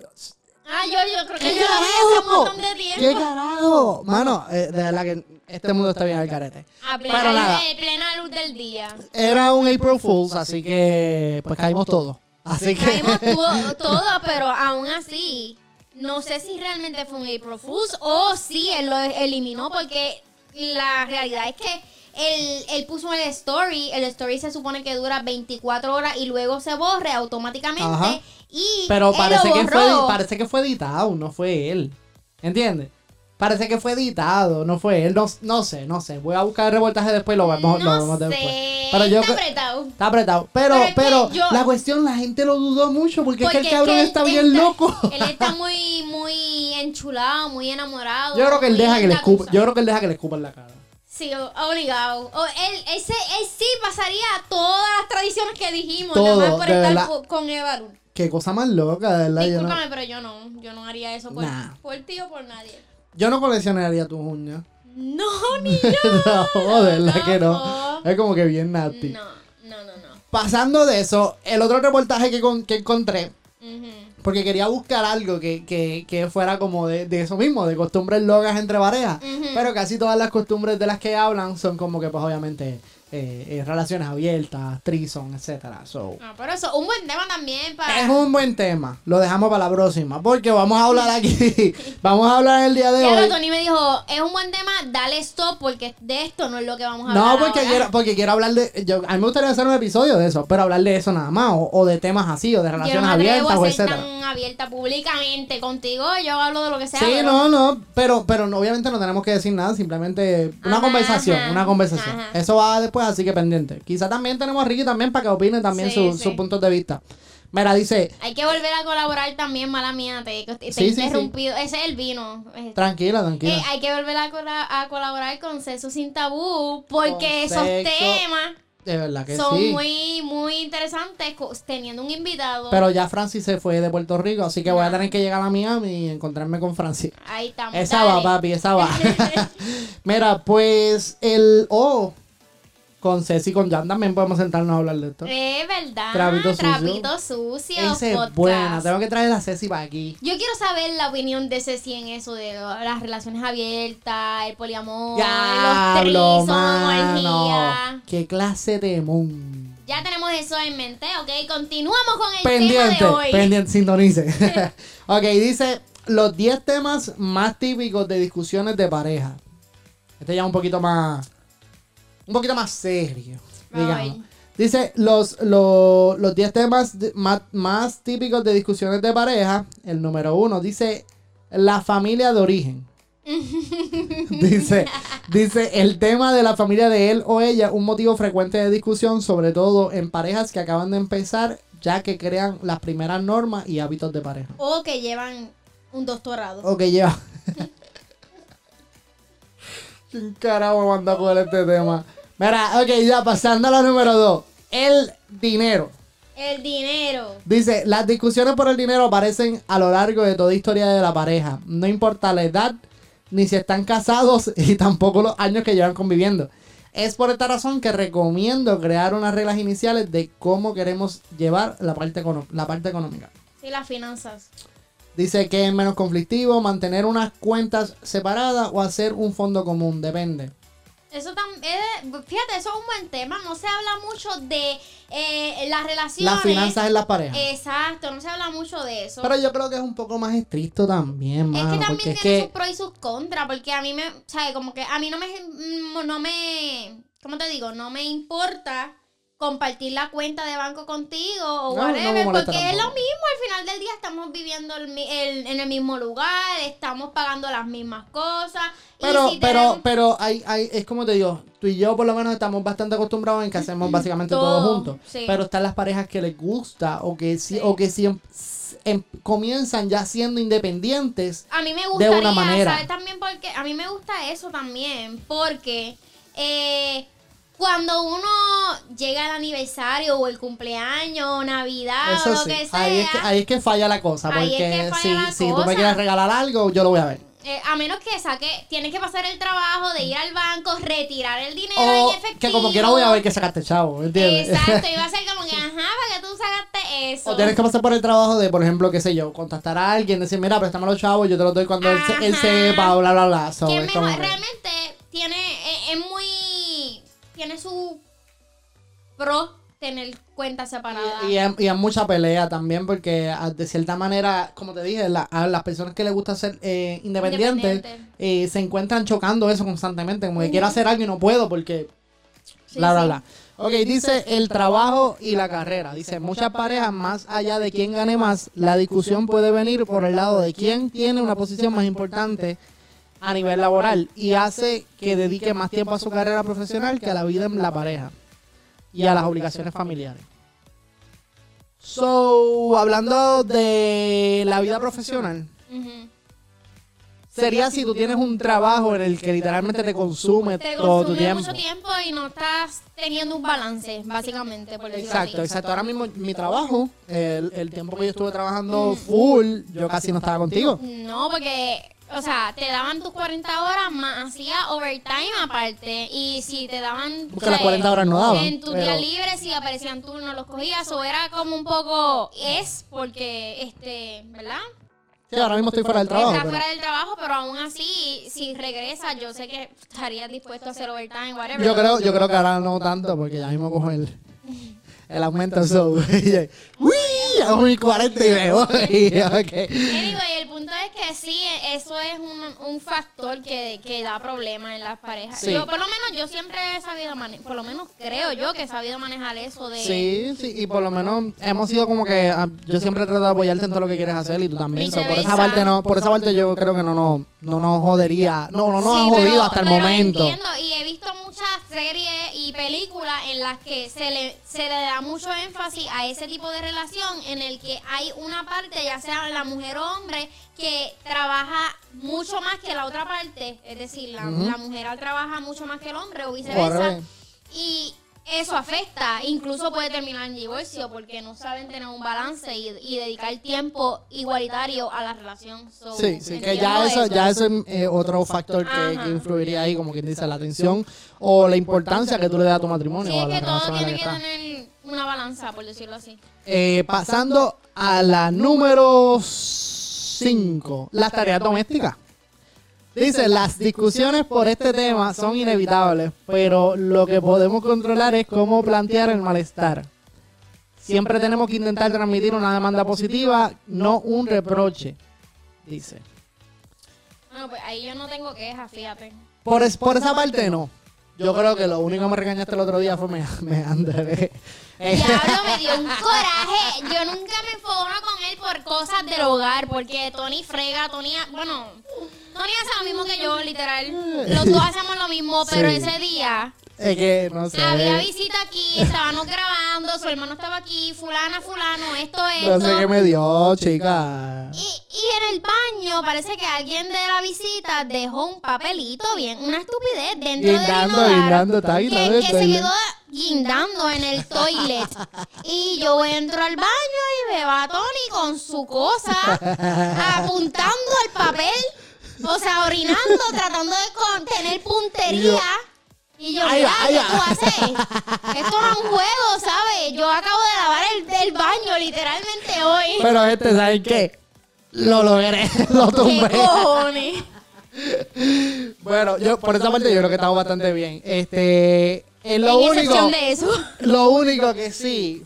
Yo creo que ¿qué yo la vi hace un carajo? montón de tiempo. ¿Qué carajo? Mano, de verdad que este mundo está bien al carete. A Pero nada. plena luz del día. Era un April Fools, así que pues caímos todos. Así que... Caímos todo, pero aún así, no sé si realmente fue un April Fools o si él lo eliminó, porque la realidad es que él puso el story se supone que dura 24 horas y luego se borre automáticamente. Ajá. Y Pero él parece que fue editado, no fue él. ¿Entiendes? Parece que fue editado, no fue él. No sé. Voy a buscar el reportaje después y lo vemos después. Pero yo está apretado. está apretado. Pero Pero es que yo- la cuestión, la gente lo dudó mucho porque es que el cabrón él está bien loco. Él está muy enchulado, muy enamorado. Yo creo que él muy deja que le escupa, engatusado. yo creo que él deja que le escupan la cara. Sí, obligado. Él sí pasaría todas las tradiciones que dijimos, Todo, nada más por de estar verdad. con Eva Luz. Qué cosa más loca, de verdad. Discúlpame, pero yo no haría eso Nah. por ti o por nadie. Yo no coleccionaría tus uñas. No, ni yo. No, de verdad que no. tampoco. Es como que bien nasty. No. Pasando de eso, el otro reportaje que encontré, Ujú. porque quería buscar algo que fuera como de eso mismo, de costumbres locas entre parejas. Ujú. Pero casi todas las costumbres de las que hablan son como que, pues obviamente, relaciones abiertas, threesome, etcétera. So, Ah, pero eso, un buen tema también para... es un buen tema. Lo dejamos para la próxima, porque vamos a hablar aquí. Vamos a hablar el día de Claro, hoy. Tony me dijo, es un buen tema, dale stop porque de esto no es lo que vamos a No, hablar ahora. porque quiero hablar de... a mí me gustaría hacer un episodio de eso, pero hablar de eso nada más, o de temas así, o de Yo relaciones no me atrevo abiertas, o a ser etcétera. tan abierta públicamente contigo, yo hablo de lo que sea. Sí, pero- no, pero obviamente no tenemos que decir nada, simplemente una Ajá, conversación, ajá, una conversación. ajá. Eso va después, así que pendiente. Quizá también tenemos a Ricky también para que opine también Sí, sus sí. puntos de vista. Mira, dice, Hay que volver a colaborar también, mala mía, te he Sí, sí, interrumpido. Ese es el vino. tranquila. Hay que volver a colaborar con Sexo Sin Tabú porque Con esos sexo, temas de verdad que son sí. muy interesantes teniendo un invitado. Pero ya Francis se fue de Puerto Rico, así que voy a tener que llegar a Miami y encontrarme con Francis. Ahí estamos. Esa dale. va, papi, esa va. Mira, pues Con Ceci, con Jan también podemos sentarnos a hablar de esto. Es verdad. Trapito sucio. Esa es podcast. buena. Tengo que traer a Ceci para aquí. Yo quiero saber la opinión de Ceci en eso de las relaciones abiertas, el poliamor, Diablo, los mano. orgías. ¿Qué clase de mundo? Ya tenemos eso en mente, ¿ok? Continuamos con el tema de hoy. Pendiente, sintonice. Ok, dice los 10 temas más típicos de discusiones de pareja. Este ya es un poquito más serio, digamos. Right. Dice los 10 temas más típicos de discusiones de pareja. El número 1 dice la familia de origen. dice el tema de la familia de él o ella, un motivo frecuente de discusión, sobre todo en parejas que acaban de empezar, ya que crean las primeras normas y hábitos de pareja. O que llevan un doctorado. O que lleva. ¿Quién carajo manda a coger este tema? Mira, ok, ya pasando a la número 2. El dinero. El dinero. Dice, las discusiones por el dinero aparecen a lo largo de toda historia de la pareja. No importa la edad, ni si están casados y tampoco los años que llevan conviviendo. Es por esta razón que recomiendo crear unas reglas iniciales de cómo queremos llevar la parte económica. Sí, las finanzas. Dice que es menos conflictivo, mantener unas cuentas separadas o hacer un fondo común, depende. Eso también, fíjate, eso es un buen tema. No se habla mucho de las relaciones. Las finanzas en las parejas. Exacto, no se habla mucho de eso. Pero yo creo que es un poco más estricto también, mano. Es que también porque tiene sus pros y sus contras, porque a mí ¿sabes? Como que a mí no me, ¿cómo te digo? No me importa compartir la cuenta de banco contigo o No, whatever, no me molesta porque es tampoco. lo mismo. Al final del día estamos viviendo en el mismo lugar, estamos pagando las mismas cosas. Pero, y si tenemos- pero es como te digo, tú y yo por lo menos estamos bastante acostumbrados en que hacemos básicamente todo Todo, juntos. sí. Pero están las parejas que les gusta o que Sí. comienzan ya siendo independientes. A mí me de gustaría, una manera. ¿sabes? También porque a mí me gusta eso también, porque cuando uno llega al aniversario o el cumpleaños, Navidad Eso o lo sí, que sea, ahí es que falla la cosa. Ahí es Porque que falla la si tú cosa. me quieres regalar algo, yo lo voy a ver. a menos que tienes que pasar el trabajo de ir al banco, retirar el dinero O en efectivo. que como quiera voy a ver que sacaste chavo, ¿entiendes? Exacto, iba a ser como que, ajá, ¿para qué tú sacaste eso? O tienes que pasar por el trabajo de, por ejemplo, qué sé yo, contactar a alguien, decir, mira, préstame los chavos, yo te los doy cuando él Ajá. sepa, bla, bla, bla. So, que es es como mejor, que- realmente tiene su pro tener cuentas separadas. Y hay mucha pelea también porque de cierta manera, como te dije, a las personas que les gusta ser independientes se encuentran chocando eso constantemente. Como que quiero hacer algo y no puedo porque Sí, bla, bla, sí. bla. Ok, dice el trabajo y la carrera. Dice, muchas parejas, más allá de quién gane más, la discusión puede venir por el lado de quién tiene una posición más importante a nivel laboral y hace que dedique más tiempo a su carrera profesional que a la vida en la pareja y a las obligaciones familiares. So, hablando de la vida profesional, Ujú. sería si tú tienes un trabajo en el que literalmente te consume Te todo tu consume tiempo. mucho tiempo y no estás teniendo un balance, básicamente, por decirlo Exacto, así. exacto. Ahora mismo mi trabajo, el tiempo que yo estuve trabajando full, yo casi no estaba contigo. No, porque, o sea, te daban tus 40 horas más, hacía overtime aparte. Y si te daban. Porque las 40 horas no daban, En tu pero- día libre, si aparecían turnos, los cogías. O era como un poco. Porque, ¿verdad? Sí, ahora mismo estoy fuera del trabajo. Estás pero- fuera del trabajo, pero aún así, si regresas, yo sé que estarías dispuesto a hacer overtime, whatever. Yo creo que ahora no tanto, porque ya mismo cojo el aumento. So, uy, hago mis 40 y me voy. Okay. Anyway, el punto es que sí, eso es un factor que da problemas en las parejas. Sí. Yo, por lo menos, yo siempre he sabido por lo menos creo yo que he sabido manejar eso de... Sí, sí, y por lo menos hemos sido como que yo siempre trato de apoyarte en todo lo que quieres hacer y tú también. So, Viceversa. por esa parte yo creo que no nos jodería. No nos Sí, ha jodido hasta el pero momento. Entiendo, y he visto muchas series y películas en las que se le da mucho énfasis a ese tipo de relación en el que hay una parte, ya sea la mujer o hombre, que trabaja mucho más que la otra parte. Es decir, la mujer trabaja mucho más que el hombre o viceversa. Correcto. Y eso afecta, incluso puede terminar en divorcio porque no saben tener un balance y dedicar tiempo igualitario a la relación. So, Sí, que ya eso es otro factor que influiría ahí, como quien dice, la atención o la importancia que tú le das a tu matrimonio. Sí, o a es la que todo relación en la tiene que estás. tener una balanza, por decirlo así. Pasando a la número 5, las tareas domésticas. Dice, las discusiones por este tema son inevitables, pero lo que podemos controlar es cómo plantear el malestar. Siempre tenemos que intentar transmitir una demanda positiva, no un reproche, dice. Bueno, pues ahí yo no tengo quejas, fíjate. Por esa parte no. Yo creo que lo único que me regañaste el otro día fue me André. Diablo, me dio un coraje. Yo nunca me enfogono con él por cosas del hogar, porque Tony frega, Tony hace lo mismo que yo, literal. Los dos hacemos lo mismo, pero Sí. ese día Es que, no sé. había visita aquí, estábamos grabando, su hermano estaba aquí, fulano, esto. No sé qué me dio, chica. Y en el baño parece que alguien de la visita dejó un papelito bien, una estupidez dentro del inodoro. Está Que guindando. se quedó guindando en el toilet. Y yo entro al baño y veo a Tony con su cosa apuntando al papel, o sea, orinando, tratando de tener puntería. Y yo, mira, ¿qué tú haces? Esto no es un juego, ¿sabes? Yo acabo de lavar el baño literalmente hoy. Pero ¿saben qué? Lo logré, lo ¿Qué tumbé. cojones? Bueno, yo por esa parte yo creo que estamos bastante bien. Es lo En único, excepción de eso. lo único que sí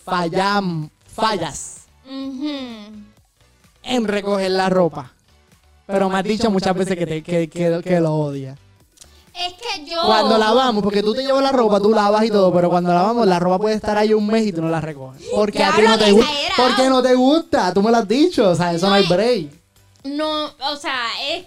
fallas Ujú. en recoger la ropa. Pero me has dicho muchas veces que lo odias. Es que yo... Cuando lavamos, porque tú te llevas la ropa, tú lavas y todo, pero cuando lavamos la ropa puede estar ahí un mes y tú no la recoges. Porque a ti no Diablo, te gusta. exagerado. Porque no te gusta, tú me lo has dicho, o sea, eso no hay No, break. No, o sea,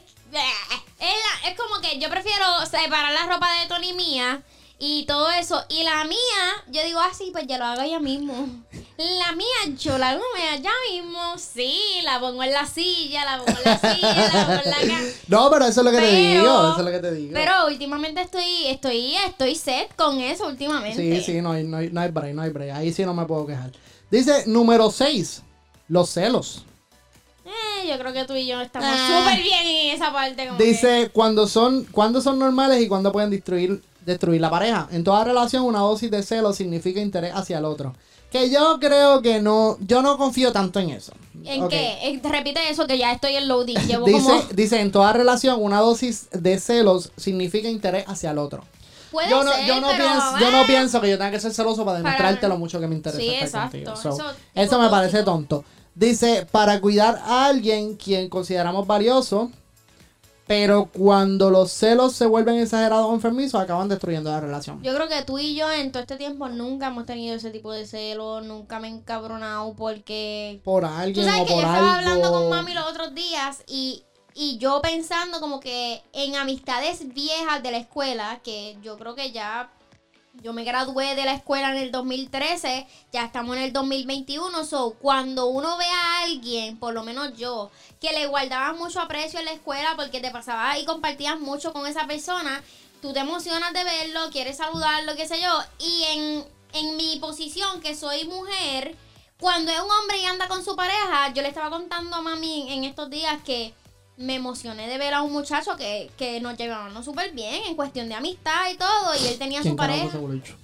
es como que yo prefiero separar la ropa de Tony mía y todo eso. Y la mía, yo digo, sí, pues ya lo hago ya mismo. La mía, yo la hago ya mismo. Sí, la pongo en la silla, la pongo en la cama. No, pero eso es lo que te Pero- digo, eso es lo que te digo. Pero últimamente estoy set con eso últimamente. Sí, no hay break. Ahí sí no me puedo quejar. Dice número 6, los celos. Yo creo que tú y yo estamos súper bien en esa parte. Como Dice cuándo son normales y cuándo pueden destruir la pareja. En toda relación, una dosis de celos significa interés hacia el otro. Que yo creo que no, yo no confío tanto en eso. ¿En Ok. qué? Repite eso que ya estoy en loading. Llevo como... Dice, en toda relación, una dosis de celos significa interés hacia el otro. Puede Yo no, ser, yo no pero, pienso, yo no pienso que yo tenga que ser celoso para demostrarte lo mucho que me interesa Sí, estar exacto. contigo. So, Eso, eso tipo me parece tóxico. tonto. Dice, para cuidar a alguien quien consideramos valioso, pero cuando los celos se vuelven exagerados o enfermizos, acaban destruyendo la relación. Yo creo que tú y yo en todo este tiempo nunca hemos tenido ese tipo de celos, nunca me he encabronado porque... Por Tú alguien sabes o que yo por estaba algo. hablando con mami los otros días y yo pensando como que en amistades viejas de la escuela, que yo creo que ya... Yo me gradué de la escuela en el 2013, ya estamos en el 2021, so cuando uno ve a alguien, por lo menos yo, que le guardabas mucho aprecio en la escuela porque te pasabas y compartías mucho con esa persona, tú te emocionas de verlo, quieres saludarlo, qué sé yo, y en mi posición, que soy mujer, cuando es un hombre y anda con su pareja, yo le estaba contando a mami en estos días que me emocioné de ver a un muchacho que nos llevábamos súper bien en cuestión de amistad y todo, y él tenía ¿Quién su carajo pareja. se volvió hecho?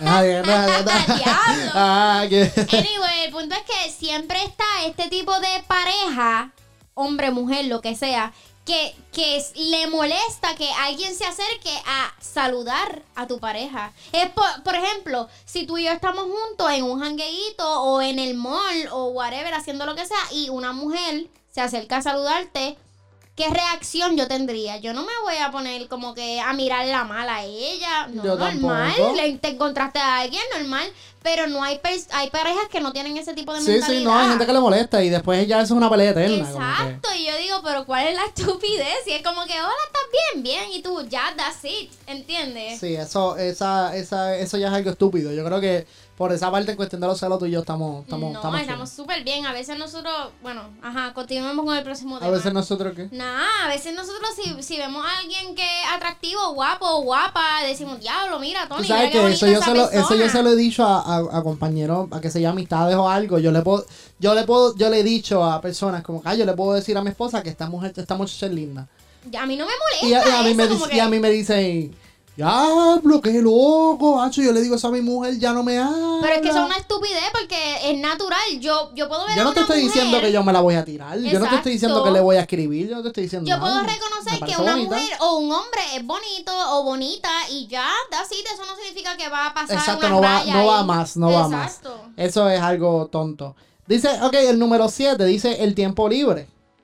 Diablo. ¿Qué? Anyway, el punto es que siempre está este tipo de pareja, hombre, mujer, lo que sea, que le molesta que alguien se acerque a saludar a tu pareja. Es por ejemplo, si tú y yo estamos juntos en un jangueíto o en el mall o whatever, haciendo lo que sea, y una mujer se acerca a saludarte, ¿qué reacción yo tendría? Yo no me voy a poner como que a mirar la mala a ella. No, Yo normal. tampoco. Te encontraste a alguien, normal. Pero no hay parejas que no tienen ese tipo de Sí, mentalidad. sí, no, hay gente que le molesta y después ya eso es una pelea eterna. como que- Exacto, y yo digo, pero ¿cuál es la estupidez? Y es como que, hola, ¿estás bien? Y tú, ya, that's it, ¿entiendes? Sí, eso ya es algo estúpido. Yo creo que por esa parte en cuestión de los celos tú y yo estamos estamos súper bien. A veces nosotros, continuemos con el próximo tema. ¿A veces nosotros qué? A veces nosotros si vemos a alguien que es atractivo, guapo o guapa, decimos, diablo, mira, Tony, ¿Tú sabes mira qué que bonita eso yo se lo he dicho a compañeros, a que se llame amistades o algo. Yo le he dicho a personas como que yo le puedo decir a mi esposa que esta muchacha es linda. A mí no me Y molesta. a mí me dicen, diablo, qué loco, macho. Yo le digo eso a mi mujer, ya no me habla. Pero es que eso es una estupidez porque es natural. Yo puedo ver Yo no te estoy diciendo que yo me la voy a tirar. Exacto. Yo no te estoy diciendo que le voy a escribir. Yo no te estoy diciendo Yo nada. puedo reconocer que una mujer o un hombre es bonito o bonita y ya, that's it. Eso no significa que va a pasar Exacto, una raya no va ahí. más. Eso es algo tonto. Dice, el número 7 dice el tiempo libre.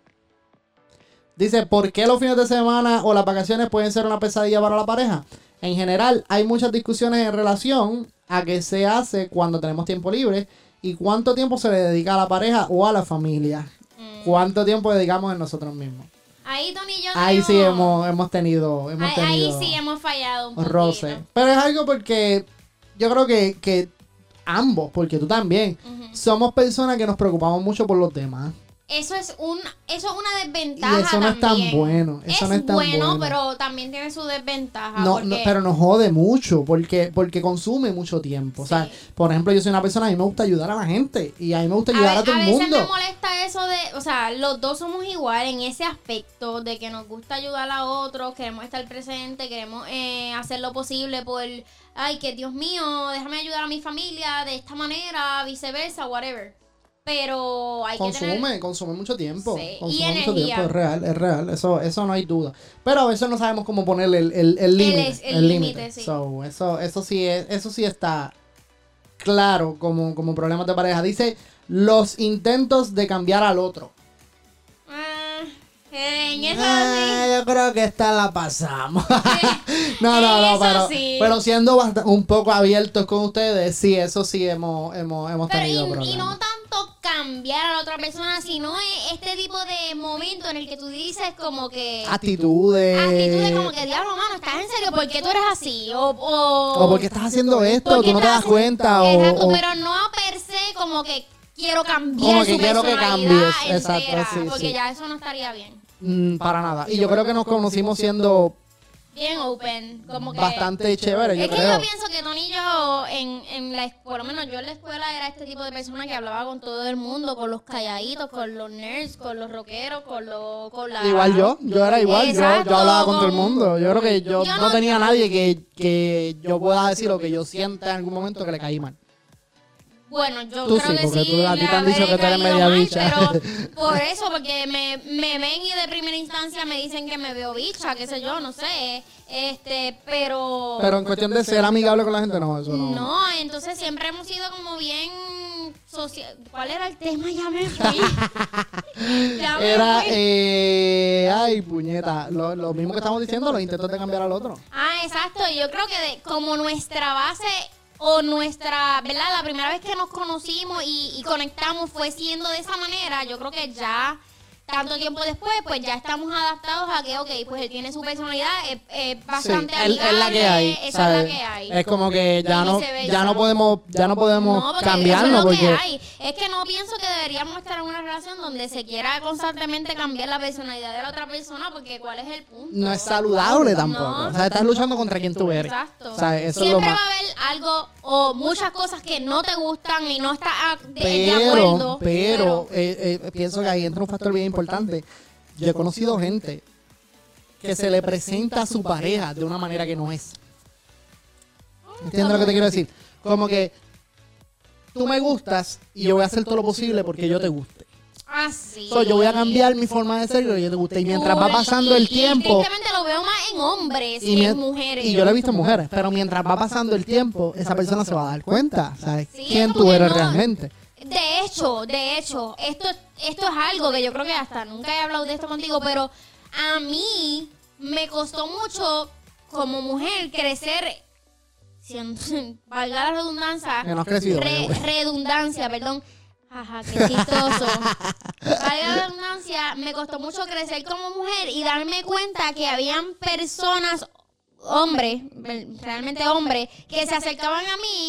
Dice, ¿por qué los fines de semana o las vacaciones pueden ser una pesadilla para la pareja? En general, hay muchas discusiones en relación a qué se hace cuando tenemos tiempo libre y cuánto tiempo se le dedica a la pareja o a la familia. ¿Cuánto tiempo dedicamos en nosotros mismos? Ahí, Tony y yo ahí sí hemos tenido ahí sí hemos fallado un poquito. Roce. Pero es algo porque yo creo que ambos, porque tú también, somos personas que nos preocupamos mucho por los demás. Eso es una desventaja. Y eso no es tan bueno. Eso no es tan bueno, pero también tiene su desventaja. Pero nos jode mucho porque consume mucho tiempo. Sí. O sea, por ejemplo, yo soy una persona, a mí me gusta ayudar a la gente y a mí me gusta ayudar a todo el mundo. A veces me molesta eso de, o sea, los dos somos igual en ese aspecto de que nos gusta ayudar a otros, queremos estar presentes, queremos hacer lo posible por, que Dios mío, déjame ayudar a mi familia de esta manera, viceversa, whatever. Pero hay consume mucho tiempo. Sí. Consume y mucho energía. Tiempo, es real. Eso no hay duda. Pero a veces no sabemos cómo ponerle el límite. El límite, sí. Eso sí está claro como problemas de pareja. Dice, los intentos de cambiar al otro. Yo creo que esta la pasamos. Pero siendo un poco abiertos con ustedes, sí, eso sí hemos tenido problemas. Y no tanto cambiar a la otra persona, sino este tipo de momento en el que tú dices como que... Actitudes como que, diablo, mano, ¿estás en serio? ¿Por qué tú eres así? O ¿por qué estás haciendo esto? ¿Tú no te das cuenta? Exacto, pero no per se como que quiero cambiar su personalidad entera, porque ya eso no estaría bien. Para nada. Y yo creo que nos conocimos siendo bien open, como que bastante chévere, yo creo. Yo pienso que Tony y yo por lo menos yo en la escuela era este tipo de persona que hablaba con todo el mundo, con los calladitos, con los nerds, con los rockeros, con la... Igual yo era igual, exacto, yo hablaba con todo el mundo. Yo creo que yo no tenía nadie que yo pueda decir lo que yo sienta en algún momento que le caí mal. Bueno, yo tú creo sí, que porque sí. A ti te han dicho que tú eres media bicha. Pero por eso, porque me ven y de primera instancia me dicen que me veo bicha, qué sé yo, no sé. Pero en cuestión de ser amigable con la gente, no, eso no. No, entonces siempre hemos sido como bien social. ¿Cuál era el tema? Ya me fui. Ay, puñeta, lo mismo que estamos diciendo, los intentos de cambiar al otro. Exacto, y yo creo que como nuestra base o nuestra, ¿verdad? La primera vez que nos conocimos y conectamos fue siendo de esa manera, yo creo que ya tanto tiempo después, pues ya estamos adaptados a que, pues él tiene su personalidad, es bastante amigable, es la que hay, esa es la que hay. Es como que ya no podemos cambiarnos porque es que no pienso que deberíamos estar en una relación donde se quiera constantemente cambiar la personalidad de la otra persona, porque ¿cuál es el punto? No es saludable tampoco. No, o sea, estás luchando contra quien tú eres. Exacto. O sea, eso siempre es va a haber algo o muchas cosas que no te gustan y no estás de acuerdo. Pero pienso que ahí entra un factor bien importante. Yo he conocido gente que se le presenta a su pareja de una manera que no es. ¿Entiendes lo que te quiero decir? Como que tú me gustas y yo voy a hacer todo lo posible porque yo te guste. Sí. Yo voy a cambiar mi forma de ser y yo te guste. Y mientras va pasando el tiempo... Tristemente lo veo más en hombres que en mujeres. Y yo lo he visto en mujeres. Pero mientras va pasando el tiempo, esa persona se va a dar cuenta, ¿sabes? Quién tú eres realmente. De hecho, esto es algo que yo creo que hasta nunca he hablado de esto contigo, pero a mí me costó mucho como mujer crecer, valga la redundancia, que no has crecido, redundancia, perdón. Ajá, qué chistoso. Valga la redundancia, me costó mucho crecer como mujer y darme cuenta que habían personas, hombres, realmente hombres, que se acercaban a mí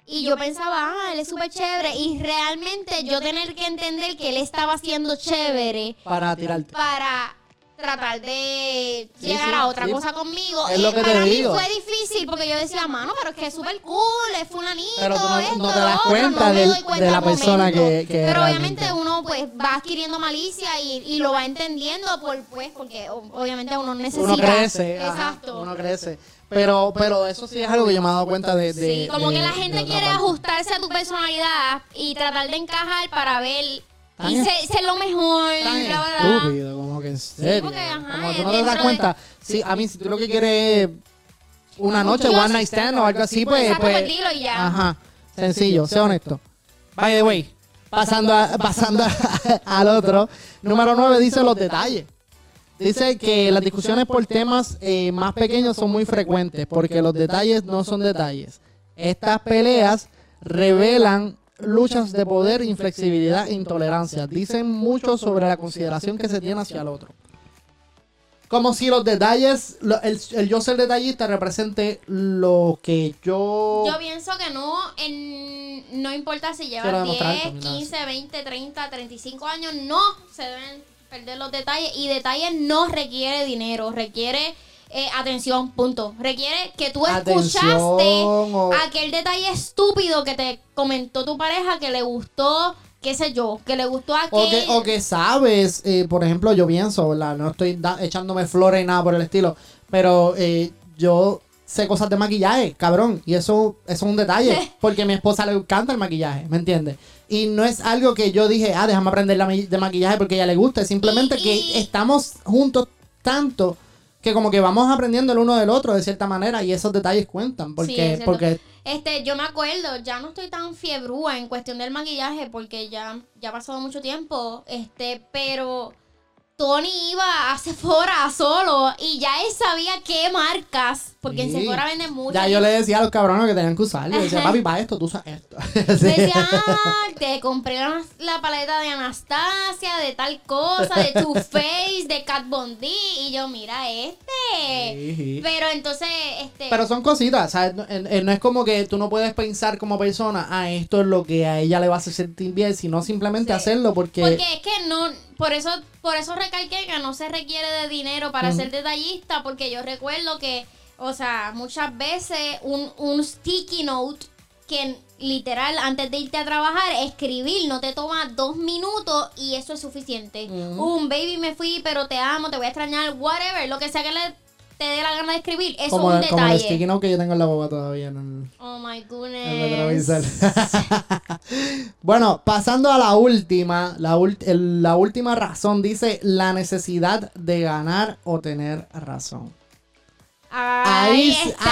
Y yo pensaba, él es súper chévere. Y realmente yo tener que entender que él estaba siendo chévere Para tirarte. para tratar de llegar a otra cosa conmigo. Es lo que para te mí digo. fue difícil porque yo decía, mano, pero es que es súper cool, es fulanito, Pero tú esto, no te das otro, cuenta no me de doy cuenta la al persona momento. que Pero realmente. obviamente uno pues va adquiriendo malicia y lo va entendiendo porque obviamente uno necesita. Uno crece. Ajá, Exacto. uno crece. Pero eso sí es algo que yo me he dado cuenta de Sí, como que la gente otra quiere parte. ajustarse a tu personalidad y tratar de encajar para ver Tan y ser lo mejor, Tan bla, bla, bla. estúpido, como que en serio. porque, ajá, como es tú no te dentro das de- cuenta. Sí, a mí, si tú lo que quieres es una noche, one night stand o algo así, pues. Exacto, pues dilo y ya. Ajá. Sencillo, sé honesto. By the way, pasando al otro. Número 9 dice los detalles. Dice que las discusiones por temas más pequeños son muy frecuentes porque los detalles no son detalles. Estas peleas revelan luchas de poder, inflexibilidad e intolerancia. Dicen mucho sobre la consideración que se tiene hacia el otro. Como si los detalles, el yo ser detallista represente lo que yo... Yo pienso que no, no importa si Quiero llevas demostrar 10, también, 15, 20, 30, 35 años, no se deben perder los detalles. Y detalles no requiere dinero, requiere atención, punto. Requiere que tú escuchaste aquel detalle estúpido que te comentó tu pareja, que le gustó, qué sé yo, que le gustó aquel... O que sabes, por ejemplo, yo pienso, ¿verdad? No estoy echándome flores ni nada por el estilo, pero yo sé cosas de maquillaje, cabrón, y eso es un detalle, porque a mi esposa le encanta el maquillaje, ¿me entiendes? Y no es algo que yo dije, déjame aprender de maquillaje porque a ella le gusta, es simplemente que estamos juntos tanto que como que vamos aprendiendo el uno del otro de cierta manera y esos detalles cuentan, porque... Sí, porque yo me acuerdo, ya no estoy tan fiebrúa en cuestión del maquillaje porque ya ha pasado mucho tiempo, pero Tony iba a Sephora solo y ya él sabía qué marcas, porque en Sí. Sephora venden mucho. ya yo le decía a los cabrones que tenían que usarlo, decía, papi, para esto, tú usas esto. Sí. Me decía, te compré la paleta de Anastasia, de tal cosa, de Too Faced, de Kat Von D, y yo, mira Sí. Pero entonces, Pero son cositas, ¿sabes? No es como que tú no puedes pensar como persona, esto es lo que a ella le va a hacer sentir bien, sino simplemente Sí. hacerlo porque es que no, por eso recalqué que no se requiere de dinero para ser detallista, porque yo recuerdo que, o sea, muchas veces un sticky note que literal antes de irte a trabajar, escribir no te toma 2 minutos y eso es suficiente. Un baby me fui, pero te amo, te voy a extrañar, whatever, lo que sea que te dé la gana de escribir, eso como, es un como el detalle. sticky note que yo tengo en la boca todavía en Oh my el goodness. retrovisor. Bueno, pasando a la última, la última razón dice la necesidad de ganar o tener razón. Ahí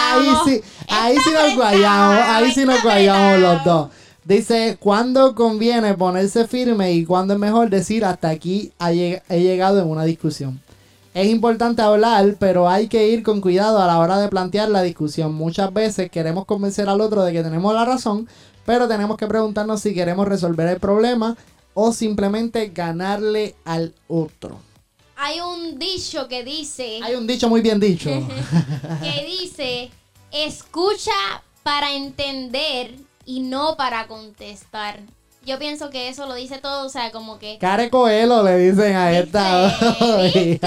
sí nos guayamos los dos. Dice, ¿cuándo conviene ponerse firme y cuándo es mejor decir hasta aquí he llegado en una discusión? Es importante hablar, pero hay que ir con cuidado a la hora de plantear la discusión. Muchas veces queremos convencer al otro de que tenemos la razón, pero tenemos que preguntarnos si queremos resolver el problema o simplemente ganarle al otro. Hay un dicho que dice... Hay un dicho muy bien dicho. que dice, escucha para entender y no para contestar. Yo pienso que eso lo dice todo, o sea, como que... Care Coelho le dicen a esta. ¿Viste?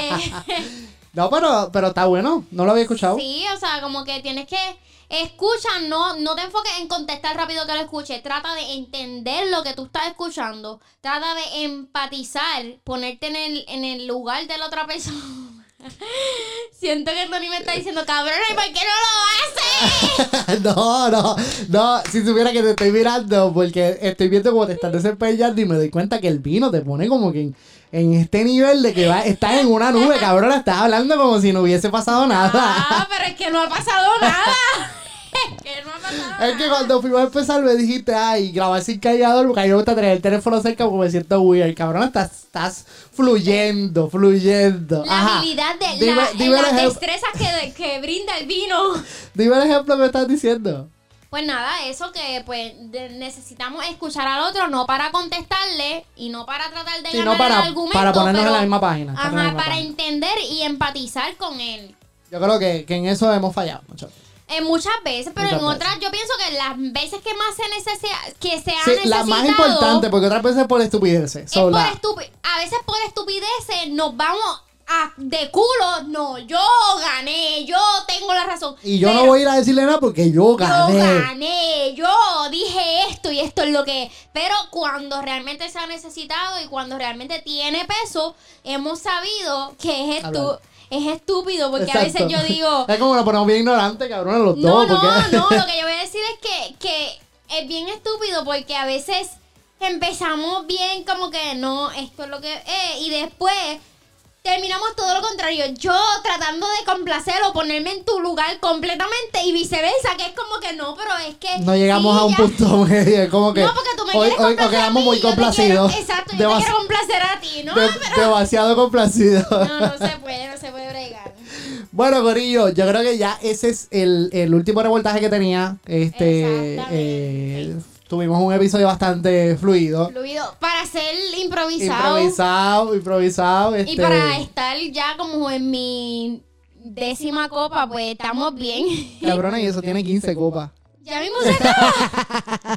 No, pero está bueno. No lo había escuchado. Sí, o sea, como que tienes que... Escucha, no te enfoques en contestar rápido que lo escuche. Trata de entender lo que tú estás escuchando. Trata de empatizar, ponerte en el lugar de la otra persona. Siento que Tony me está diciendo, cabrón, ¿y por qué no lo haces? No. Si supiera que te estoy mirando, porque estoy viendo cómo te estás desempeñando y me doy cuenta que el vino te pone como que en este nivel de que estás en una nube, cabrón. Estás hablando como si no hubiese pasado nada. Pero es que no ha pasado nada. Que no ha pasado nada. Es que cuando fuimos a empezar me dijiste, grabar sin callador, porque a mí me gusta tener el teléfono cerca porque me siento weird. Cabrón, estás fluyendo. La habilidad de las destrezas que brinda el vino. Dime el ejemplo que me estás diciendo. Pues nada, eso que pues necesitamos escuchar al otro, no para contestarle y no para tratar de ganar el argumento, para ponernos pero, en la misma página. Para entender y empatizar con él. Yo creo que en eso hemos fallado mucho. Muchas veces, pero Muchas en veces. otras yo pienso que las veces que más se ha Sí, necesitado... la más importante, porque otras veces por estupideces. Es a veces por estupideces nos vamos de culo. No, yo gané, yo tengo la razón. Y yo Pero no voy a ir a decirle nada porque yo gané. yo gané, yo dije esto y esto es lo que... Pero cuando realmente se ha necesitado y cuando realmente tiene peso, hemos sabido que es estúpido porque a veces Exacto. yo digo... Es como nos ponemos bien ignorantes, cabrones, los No, dos. no, porque... no, lo que yo voy a decir es que es bien estúpido porque a veces empezamos bien como que no, esto es lo que es, y después terminamos todo lo contrario. Yo tratando de complacer o ponerme en tu lugar completamente y viceversa, que es como que no, pero es que... No llegamos sí, a un ya. punto medio, como que No, porque tú me hoy, quieres hoy complacer a quedamos mí, muy yo te complacidos. quiero- exacto, yo te quiero complacer a ti, ¿no? Pero Demasiado complacidos. no se puede bregar. Bueno, Corillo, yo creo que ya ese es el último reportaje que tenía. Exactamente. Tuvimos un episodio bastante fluido. Fluido, para ser improvisado. Improvisado. Y para estar ya como en mi 10ª copa, pues estamos bien. Cabrona, y eso tiene 15 copas. Ya mismo se acaba.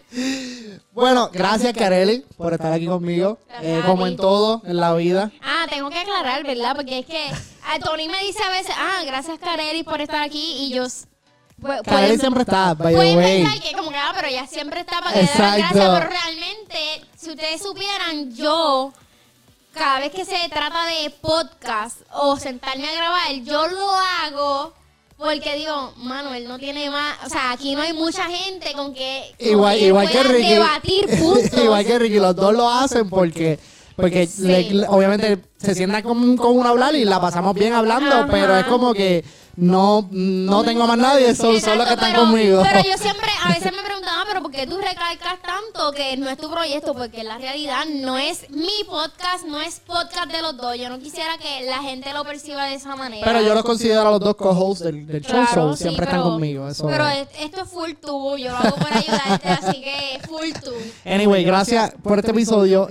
Bueno, gracias, Kareli, por estar aquí conmigo. Gracias a Como ti. en todo en la vida. Tengo que aclarar, ¿verdad? Porque es que Tony me dice a veces, gracias Kareli por estar aquí y yo... Kareli siempre está, by the Pueden way. pensar que como que, pero ella siempre está para que le den Exacto. gracias, pero realmente, si ustedes supieran, yo, cada vez que se trata de podcast o sentarme a grabar, yo lo hago porque digo, Manuel no tiene más, o sea, aquí no hay mucha gente con que Igual que puedan Ricky. debatir puntos. Igual que Ricky, los dos lo hacen porque Sí. obviamente se sientan con uno a hablar y la pasamos bien hablando, Ajá. pero es como que no tengo más nadie, son los que Exacto, están pero- conmigo. Pero yo siempre, a veces me preguntaba, pero ¿por qué tú recalcas tanto que no es tu proyecto? Porque en la realidad no es mi podcast, no es podcast de los dos. Yo no quisiera que la gente lo perciba de esa manera. Pero yo los considero a los dos co-hosts del show, Claro, so sí, siempre están conmigo. Eso. Pero esto es full tú, yo lo hago por ayudarte, así que full tú. Anyway, gracias por este episodio.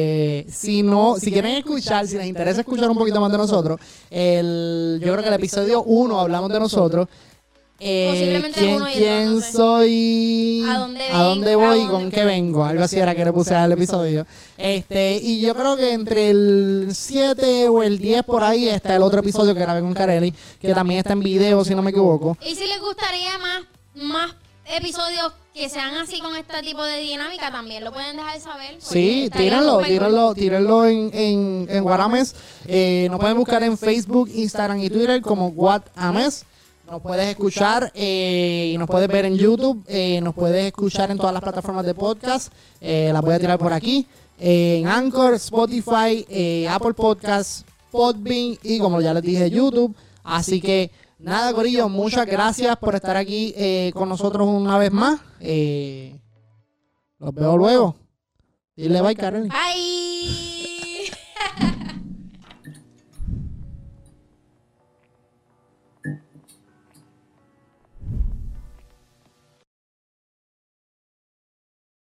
Si quieren escuchar, si les interesa escuchar un poquito más de nosotros, yo creo que el episodio 1 hablamos de nosotros. Posiblemente el uno y el ¿Quién dos, no sé. soy? ¿A dónde ¿A dónde vengo? voy? ¿A ¿Con dónde qué vengo? Algo así era que le puse al episodio. Y yo creo que entre el 7 o el 10 por ahí está el otro episodio que grabé con Kareli, que también está en video, si no me equivoco. Y si les gustaría más episodios que sean así con este tipo de dinámica, también lo pueden dejar saber. porque Sí, estaría súper cool. tírenlo en Guarames. Nos pueden buscar en Facebook, Instagram y Twitter como Guatames. Nos puedes escuchar y nos puedes ver en YouTube. Nos puedes escuchar en todas las plataformas de podcast. Las voy a tirar por aquí. En Anchor, Spotify, Apple Podcasts, Podbean y como ya les dije, YouTube. Así que nada, Corillo, muchas gracias por estar aquí con nosotros una vez más. Los veo luego. Dile bye, Karen. Bye.